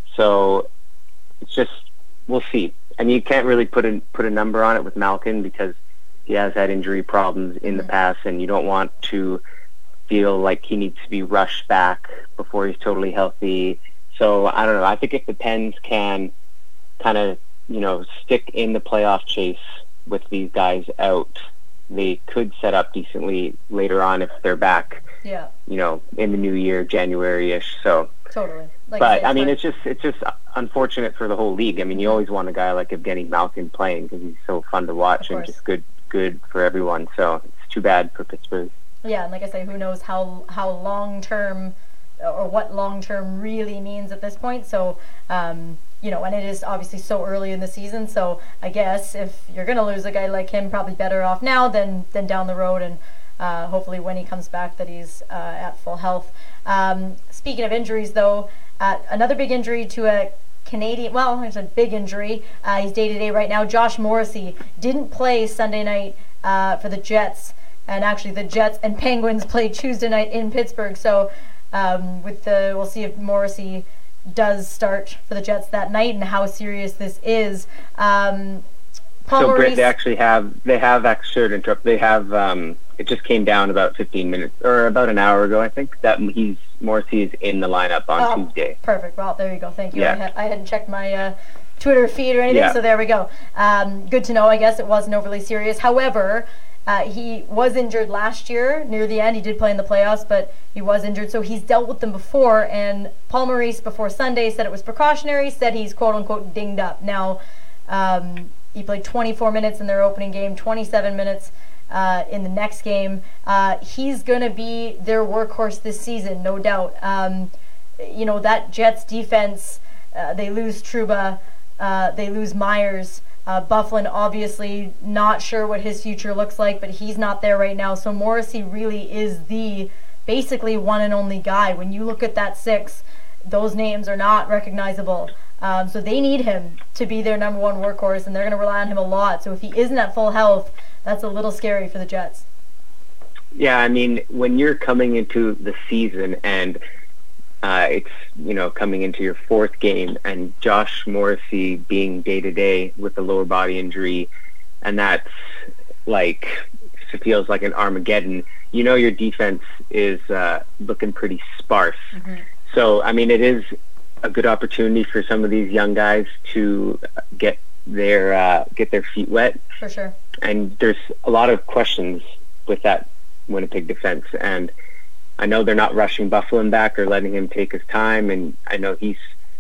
So it's just, we'll see. And you can't really put a put a number on it with Malkin because he has had injury problems in the past, and you don't want to feel like he needs to be rushed back before he's totally healthy. So I don't know. I think if the Pens can kind of, you know, stick in the playoff chase with these guys out, they could set up decently later on if they're back. Yeah. You know, in the new year, January-ish. So. Totally. Like but I, I mean, fun. it's just it's just unfortunate for the whole league. I mean, you always want a guy like Evgeny Malkin playing because he's so fun to watch and just good good for everyone. So it's too bad for Pittsburgh. Yeah, and like I say, who knows how how long term or what long term really means at this point. So um, you know, and it is obviously so early in the season. So I guess if you're gonna lose a guy like him, probably better off now than than down the road. And uh, hopefully when he comes back, that he's uh, at full health. Um, speaking of injuries, though. Uh, another big injury to a Canadian, well, it's a big injury. Uh, he's day-to-day right now. Josh Morrissey didn't play Sunday night uh, for the Jets, and actually the Jets and Penguins played Tuesday night in Pittsburgh. So um, with the, we'll see if Morrissey does start for the Jets that night and how serious this is. Um, Paul so Maurice, Britt, they actually have, they have actually, interrupt, they have, um, it just came down about fifteen minutes, or about an hour ago, I think, that he's, Morrissey is in the lineup on oh, Tuesday. Perfect. Well, there you go. Thank you. Yeah. I, had, I hadn't checked my uh, Twitter feed or anything, yeah. so there we go. Um, good to know. I guess it wasn't overly serious. However, uh, he was injured last year near the end. He did play in the playoffs, but he was injured, so he's dealt with them before. And Paul Maurice, before Sunday, said it was precautionary, said he's quote-unquote dinged up. Now, um, he played twenty-four minutes in their opening game, twenty-seven minutes Uh, in the next game. Uh, he's going to be their workhorse this season, no doubt. Um, you know, that Jets defense, uh, they lose Trouba, uh, they lose Myers. Uh, Byfuglien, obviously, not sure what his future looks like, but he's not there right now. So Morrissey really is the basically one and only guy. When you look at that six, those names are not recognizable. Um, so they need him to be their number one workhorse, and they're going to rely on him a lot. So if he isn't at full health, that's a little scary for the Jets. Yeah, I mean, when you're coming into the season and uh, it's, you know, coming into your fourth game and Josh Morrissey being day-to-day with a lower body injury, and that's like, it feels like an Armageddon, you know your defense is uh, looking pretty sparse. Mm-hmm. So, I mean, it is a good opportunity for some of these young guys to get their uh, get their feet wet. For sure. And there's a lot of questions with that Winnipeg defense. And I know they're not rushing Byfuglien back or letting him take his time. And I know he's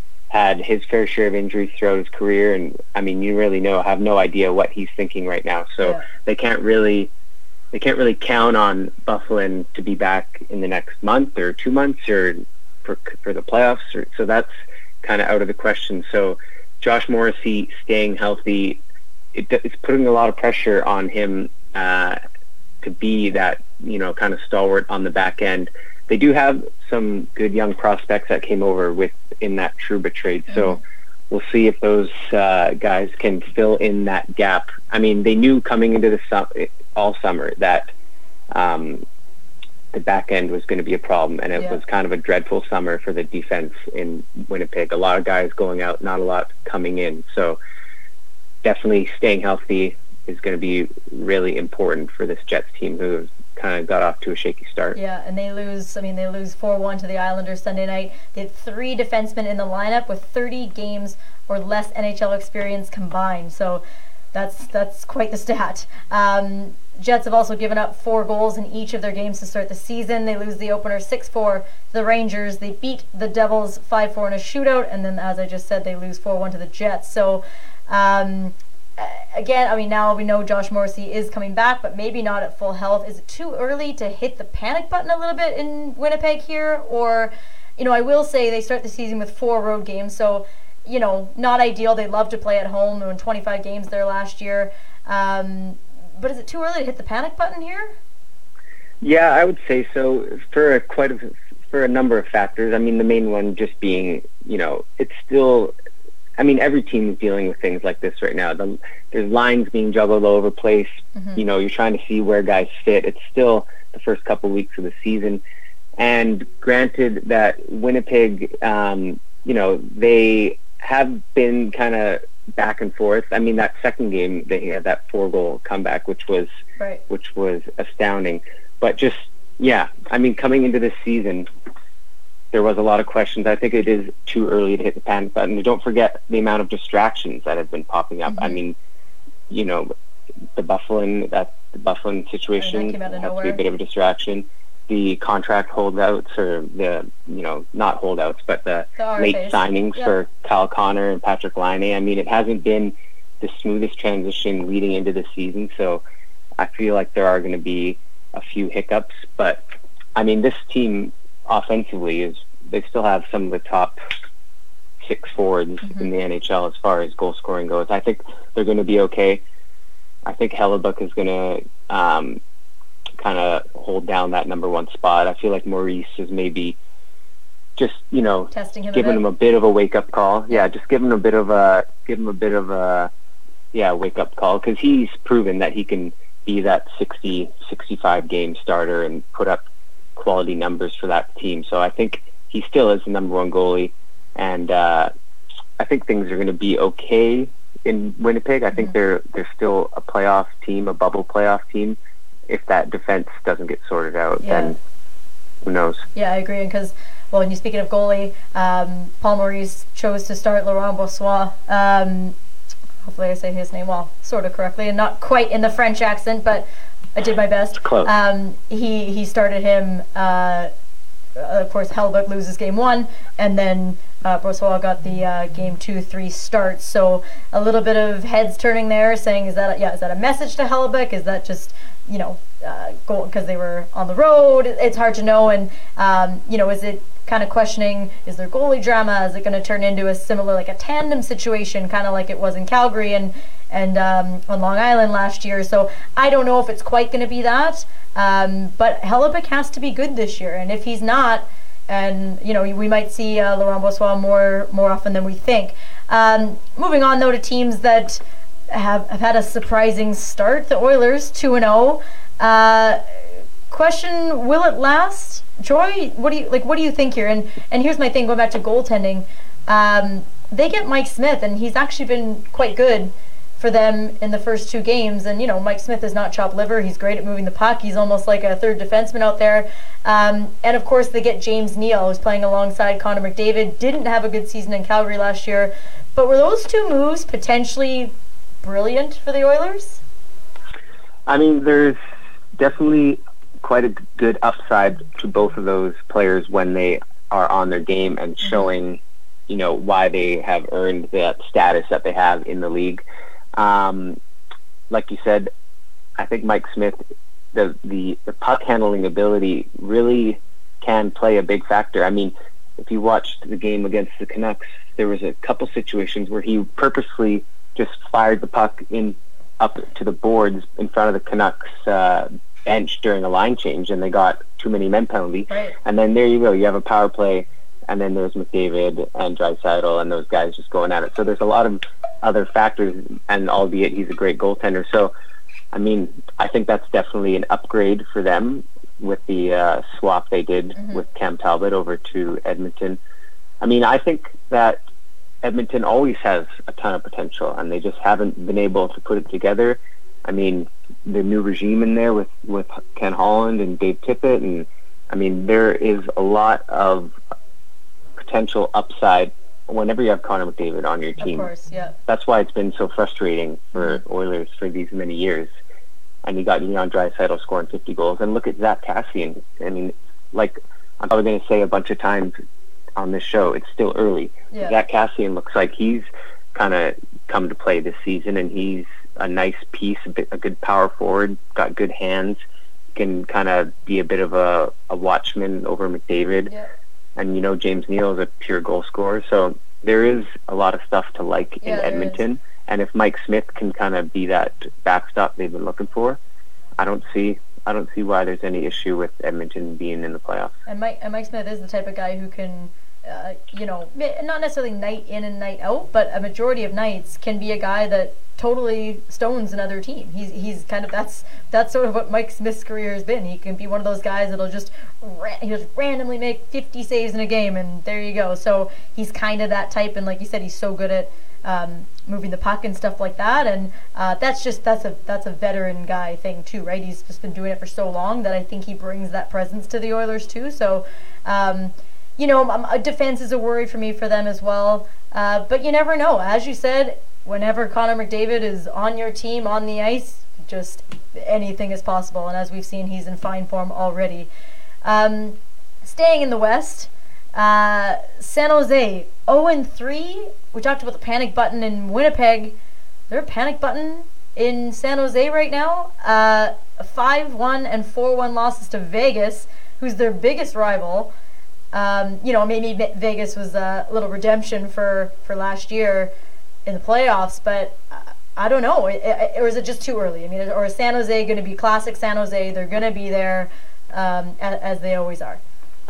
had his fair share of injuries throughout his career. And, I mean, you really know, have no idea what he's thinking right now. So yeah. They can't really they can't really count on Byfuglien to be back in the next month or two months or for for the playoffs. Or, so that's kind of out of the question. So Josh Morrissey staying healthy, it, it's putting a lot of pressure on him uh, to be that, you know, kind of stalwart on the back end. They do have some good young prospects that came over with in that Trouba trade. Mm-hmm. So we'll see if those uh, guys can fill in that gap. I mean, they knew coming into the sum- all summer that um, the back end was going to be a problem, and it yeah. was kind of a dreadful summer for the defense in Winnipeg. A lot of guys going out, not a lot coming in. So definitely staying healthy is going to be really important for this Jets team, who kind of got off to a shaky start. Yeah, and they lose, I mean, they lose four one to the Islanders Sunday night. They had three defensemen in the lineup with thirty games or less N H L experience combined. So that's that's quite the stat. Um, Jets have also given up four goals in each of their games to start the season. They lose the opener six four to the Rangers. They beat the Devils five four in a shootout, and then, as I just said, they lose four one to the Jets. So, um, again, I mean, now we know Josh Morrissey is coming back, but maybe not at full health. Is it too early to hit the panic button a little bit in Winnipeg here? Or, you know, I will say they start the season with four road games, so, you know, not ideal. They love to play at home. They won twenty-five games there last year. Um, but is it too early to hit the panic button here? Yeah, I would say so for a, quite a, for a number of factors. I mean, the main one just being, you know, it's still, I mean, every team is dealing with things like this right now. The, there's lines being juggled all over the place. Mm-hmm. You know, you're trying to see where guys fit. It's still the first couple weeks of the season. And granted that Winnipeg, um, you know, they have been kind of back and forth. I mean, that second game, they had that four-goal comeback, which was right. which was astounding. But just, yeah, I mean, coming into this season, there was a lot of questions. I think it is too early to hit the panic button. And don't forget the amount of distractions that have been popping up. Mm-hmm. I mean, you know, the Byfuglien, that the Byfuglien situation has to be a bit of a distraction. The contract holdouts, or the, you know, not holdouts, but the, the late signings yep. for Kyle Connor and Patrick Laine. I mean, it hasn't been the smoothest transition leading into the season, so I feel like there are going to be a few hiccups. But, I mean, this team offensively is, they still have some of the top six forwards mm-hmm. in the N H L as far as goal scoring goes. I think they're going to be okay. I think Hellebuyck is going to um, kind of hold down that number one spot. I feel like Maurice is maybe just, you know, testing him giving a him a bit of a wake up call. Yeah, just give him a bit of a give him a bit of a yeah wake up call, because he's proven that he can be that sixty, sixty-five game starter and put up quality numbers for that team. So I think he still is the number one goalie, and uh, I think things are going to be okay in Winnipeg. I think mm-hmm. they're they're still a playoff team, a bubble playoff team. If that defense doesn't get sorted out, yeah. then who knows? Yeah, I agree. Because, well, when you're speaking of goalie, um, Paul Maurice chose to start Laurent Brossoit. Um, hopefully I say his name well, sort of correctly, and not quite in the French accent, but I did my best. Close. Um, he he started him. Uh, of course, Hellebuyck loses game one, and then uh, Brossoit got the uh, game two, three starts. So a little bit of heads turning there, saying, "Is that a, yeah? Is that a message to Hellebuyck? Is that just, you know, uh, go because they were on the road?" It's hard to know. And um, you know, is it kind of questioning, is there goalie drama? Is it going to turn into a similar, like a tandem situation, kind of like it was in Calgary and and um, on Long Island last year? So I don't know if it's quite going to be that. Um, but Hellebuyck has to be good this year, and if he's not, and you know, we might see uh, Laurent Brossoit more more often than we think. Um, moving on though to teams that have, have had a surprising start, the Oilers two and zero. Uh, question: will it last? Joy, what do you like? What do you think here? And and here's my thing. Going back to goaltending, um, they get Mike Smith, and he's actually been quite good for them in the first two games. And, you know, Mike Smith is not chopped liver. He's great at moving the puck. He's almost like a third defenseman out there. Um, and, of course, they get James Neal, who's playing alongside Connor McDavid. Didn't have a good season in Calgary last year. But were those two moves potentially brilliant for the Oilers? I mean, there's definitely quite a good upside to both of those players when they are on their game and mm-hmm. showing, you know, why they have earned that status that they have in the league. Um, like you said, I think Mike Smith the, the, the puck handling ability really can play a big factor. I mean, if you watched the game against the Canucks, there was a couple situations where he purposely just fired the puck in up to the boards in front of the Canucks uh, bench during a line change, and they got too many men penalty. Right. And then there you go, you have a power play, and then there's McDavid and Draisaitl and those guys just going at it. So there's a lot of other factors, and albeit he's a great goaltender. So, I mean, I think that's definitely an upgrade for them with the uh, swap they did mm-hmm. with Cam Talbot over to Edmonton. I mean, I think that Edmonton always has a ton of potential, and they just haven't been able to put it together. I mean, the new regime in there with, with Ken Holland and Dave Tippett, and I mean, there is a lot of potential upside whenever you have Connor McDavid on your team. Of course, yeah. That's why it's been so frustrating for mm-hmm. Oilers for these many years. And you got Leon Draisaitl scoring fifty goals, and look at Zach Kassian. I mean, like I'm probably going to say a bunch of times on this show, it's still early. Yeah. Zach Kassian looks like he's kind of come to play this season, and he's a nice piece, a, bit, a good power forward, got good hands, can kind of be a bit of a, a watchman over McDavid. Yeah. And, you know, James Neal is a pure goal scorer. So there is a lot of stuff to like yeah, in Edmonton. And if Mike Smith can kind of be that backstop they've been looking for, I don't see I don't see why there's any issue with Edmonton being in the playoffs. And Mike, and Mike Smith is the type of guy who can, uh, you know, not necessarily night in and night out, but a majority of nights can be a guy that totally stones another team. He's he's kind of that's that's sort of what Mike Smith's career has been. He can be one of those guys that'll just ra- he just randomly make fifty saves in a game, and there you go. So he's kind of that type, and like you said, he's so good at um, moving the puck and stuff like that. And uh, that's just that's a that's a veteran guy thing too, right? He's just been doing it for so long that I think he brings that presence to the Oilers too. So. Um, You know, um, defense is a worry for me for them as well. Uh, but you never know. As you said, whenever Connor McDavid is on your team, on the ice, just anything is possible. And as we've seen, he's in fine form already. Um, staying in the West, uh, San Jose, oh and three. We talked about the panic button in Winnipeg. Is there a panic button in San Jose right now? Uh, five one and four one losses to Vegas, who's their biggest rival. Um, you know, maybe Vegas was a little redemption for, for last year in the playoffs, but I don't know. It, it, or is it just too early? I mean, or is San Jose going to be classic San Jose? They're going to be there um, as, as they always are.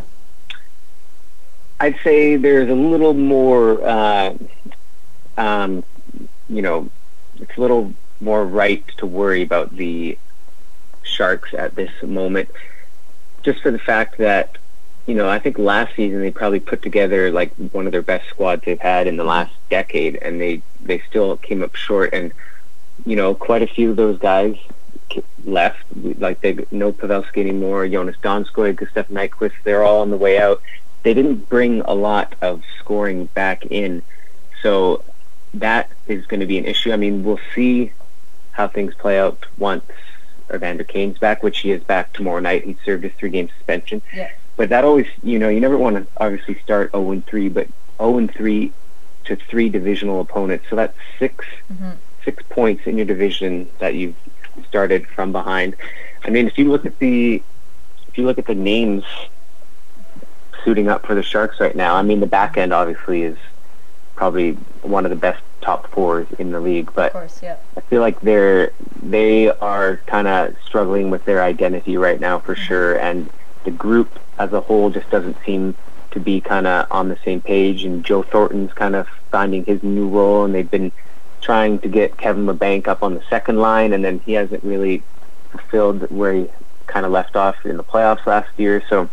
I'd say there's a little more, uh, um, you know, it's a little more right to worry about the Sharks at this moment, just for the fact that, you know, I think last season they probably put together like one of their best squads they've had in the last decade, and they, they still came up short. And, you know, quite a few of those guys left. Like, they no Pavelski anymore, Jonas Donskoy, Gustav Nyquist, they're all on the way out. They didn't bring a lot of scoring back in, so that is going to be an issue. I mean, we'll see how things play out once Evander Kane's back, which he is back tomorrow night. He served his three-game suspension. Yeah. But that always, you know, you never want to obviously start oh and three, but oh and three to three divisional opponents. So that's six mm-hmm. six points in your division that you've started from behind. I mean, if you look at the if you look at the names suiting up for the Sharks right now, I mean, the back end obviously is probably one of the best top fours in the league, but of course, yeah. I feel like they're they are kind of struggling with their identity right now for mm-hmm. sure, and the group as a whole just doesn't seem to be kind of on the same page, and Joe Thornton's kind of finding his new role, and they've been trying to get Kevin LeBanc up on the second line, and then he hasn't really fulfilled where he kind of left off in the playoffs last year. So,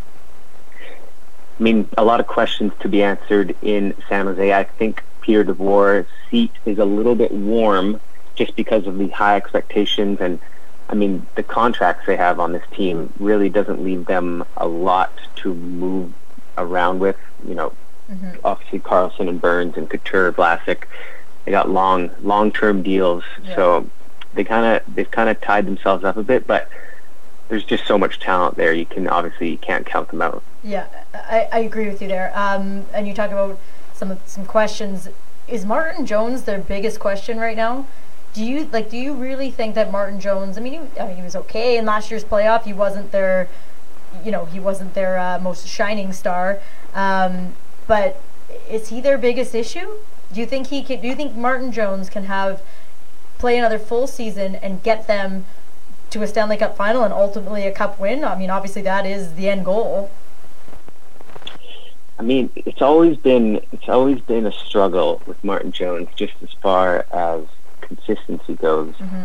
I mean, a lot of questions to be answered in San Jose. I think Peter DeVore's seat is a little bit warm just because of the high expectations, and I mean, the contracts they have on this team really doesn't leave them a lot to move around with. You know, mm-hmm. obviously Carlson and Burns and Couture, Vlasic, they got long, long-term deals. Yeah. So they kind of they've kind of tied themselves up a bit, but there's just so much talent there. You can obviously you can't count them out. Yeah, I, I agree with you there. Um, and you talk about some some questions. Is Martin Jones their biggest question right now? Do you like? Do you really think that Martin Jones? I mean, he, I mean, he was okay in last year's playoff. He wasn't their, you know, he wasn't their uh, most shining star. Um, but is he their biggest issue? Do you think he can? Do you think Martin Jones can have play another full season and get them to a Stanley Cup final and ultimately a cup win? I mean, obviously that is the end goal. I mean, it's always been it's always been a struggle with Martin Jones, just as far as consistency goes. Mm-hmm.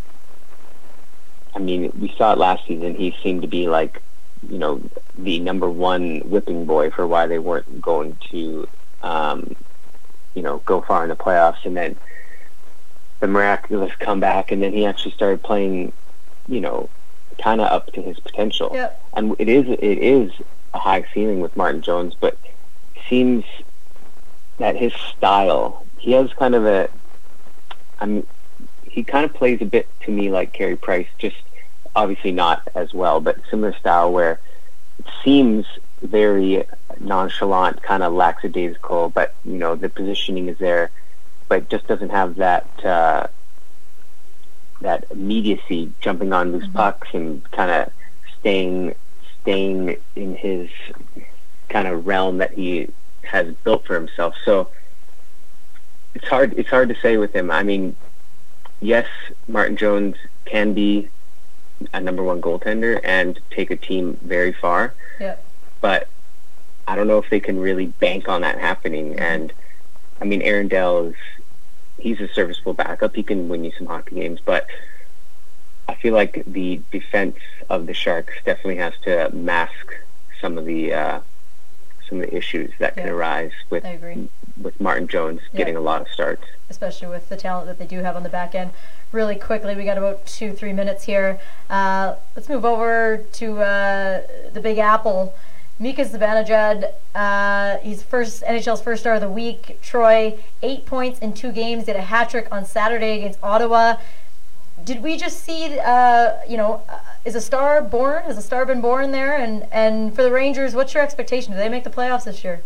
I mean, we saw it last season. He seemed to be like, you know, the number one whipping boy for why they weren't going to, um, you know, go far in the playoffs. And then the miraculous comeback, and then he actually started playing, you know, kind of up to his potential. Yep. And it is it is a high ceiling with Martin Jones, but it seems that his style, he has kind of a, I mean, he kind of plays a bit to me like Carey Price, just obviously not as well, but similar style where it seems very nonchalant, kind of lackadaisical, but, you know, the positioning is there, but just doesn't have that uh, that immediacy, jumping on loose mm-hmm. pucks and kind of staying staying in his kind of realm that he has built for himself. So it's hard it's hard to say with him. I mean, yes, Martin Jones can be a number one goaltender and take a team very far. Yeah. But I don't know if they can really bank on that happening. Mm-hmm. And I mean, Aaron Dell is he's a serviceable backup. He can win you some hockey games, but I feel like the defense of the Sharks definitely has to mask some of the uh, some of the issues that yeah. can arise with with Martin Jones yeah. getting a lot of starts, especially with the talent that they do have on the back end. Really quickly, we got about two, three minutes here. Uh, let's move over to uh, the Big Apple. Mika Zibanejad, uh, he's first N H L's first star of the week. Troy, eight points in two games, did a hat trick on Saturday against Ottawa. Did we just see, uh, you know, uh, is a star born? Has a star been born there? And, and for the Rangers, what's your expectation? Do they make the playoffs this year?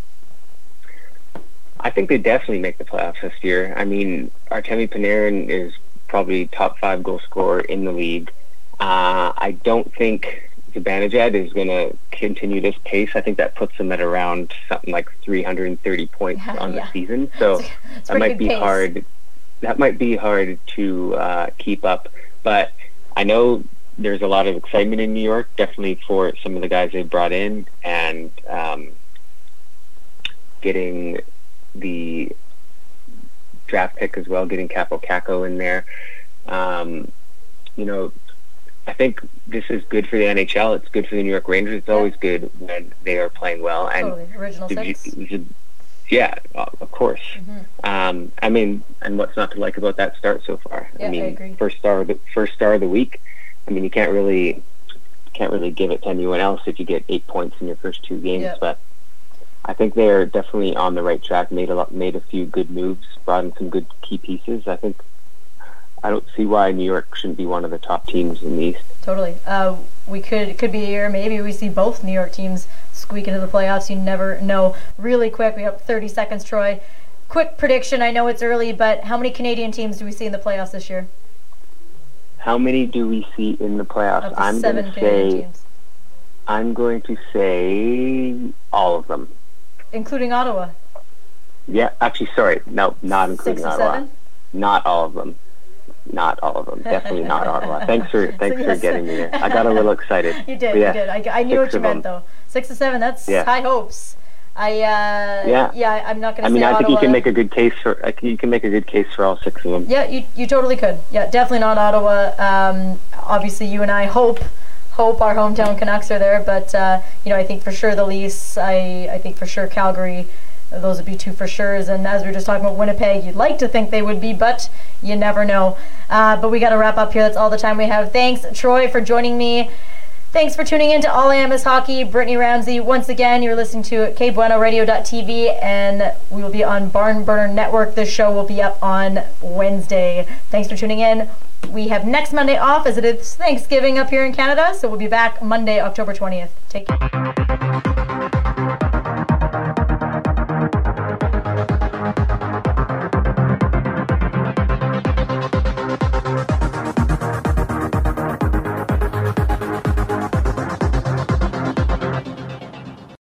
I think they definitely make the playoffs this year. I mean, Artemi Panarin is probably top five goal scorer in the league. Uh, I don't think Zibanejad is going to continue this pace. I think that puts him at around something like three hundred thirty points yeah, on yeah. the season. So it's, it's that might be pace. hard. That might be hard to uh, keep up. But I know there's a lot of excitement in New York, definitely for some of the guys they brought in, and um, getting the draft pick as well, getting Capo Caco in there. Um, you know, I think this is good for the N H L. It's good for the New York Rangers. It's yeah. always good when they are playing well. And totally. Original six. Yeah, of course. Mm-hmm. Um, I mean, and what's not to like about that start so far? Yeah, I mean, I agree. first star of the first star of the week. I mean, you can't really can't really give it to anyone else if you get eight points in your first two games. Yep. But I think they're definitely on the right track. Made a lot, made a few good moves, brought in some good key pieces. I think I don't see why New York shouldn't be one of the top teams in the East. Totally. Uh, we could it could be a year. Maybe we see both New York teams squeak into the playoffs. You never know. Really quick, we have thirty seconds, Troy. Quick prediction. I know it's early, but how many Canadian teams do we see in the playoffs this year? How many do we see in the playoffs? Up to I'm seven going to Canadian say. Teams. I'm going to say all of them, including Ottawa. Yeah, actually, sorry, no, not including Six Ottawa. Seven? Not all of them. Not all of them. Definitely not Ottawa. Thanks for thanks so, yes. for getting me there. I got a little excited. You did. Yeah, you did. I, I knew what you meant them. though. Six to seven. That's yeah. high hopes. I uh, yeah. yeah. I'm not going to. I mean, say I think Ottawa. you can make a good case for. I you can make a good case for all six of them. Yeah, you you totally could. Yeah, definitely not Ottawa. Um, obviously, you and I hope hope our hometown Canucks are there, but uh, you know, I think for sure the Leafs. I I think for sure Calgary. Those would be two for sures. And as we were just talking about Winnipeg, you'd like to think they would be, but you never know. Uh, but we got to wrap up here. That's all the time we have. Thanks, Troy, for joining me. Thanks for tuning in to All I Am Is Hockey. Brittany Ramsey, once again, you're listening to K Bueno Radio dot T V, and we will be on Barn Burner Network. This show will be up on Wednesday. Thanks for tuning in. We have next Monday off as it is Thanksgiving up here in Canada, so we'll be back Monday, October twentieth. Take care.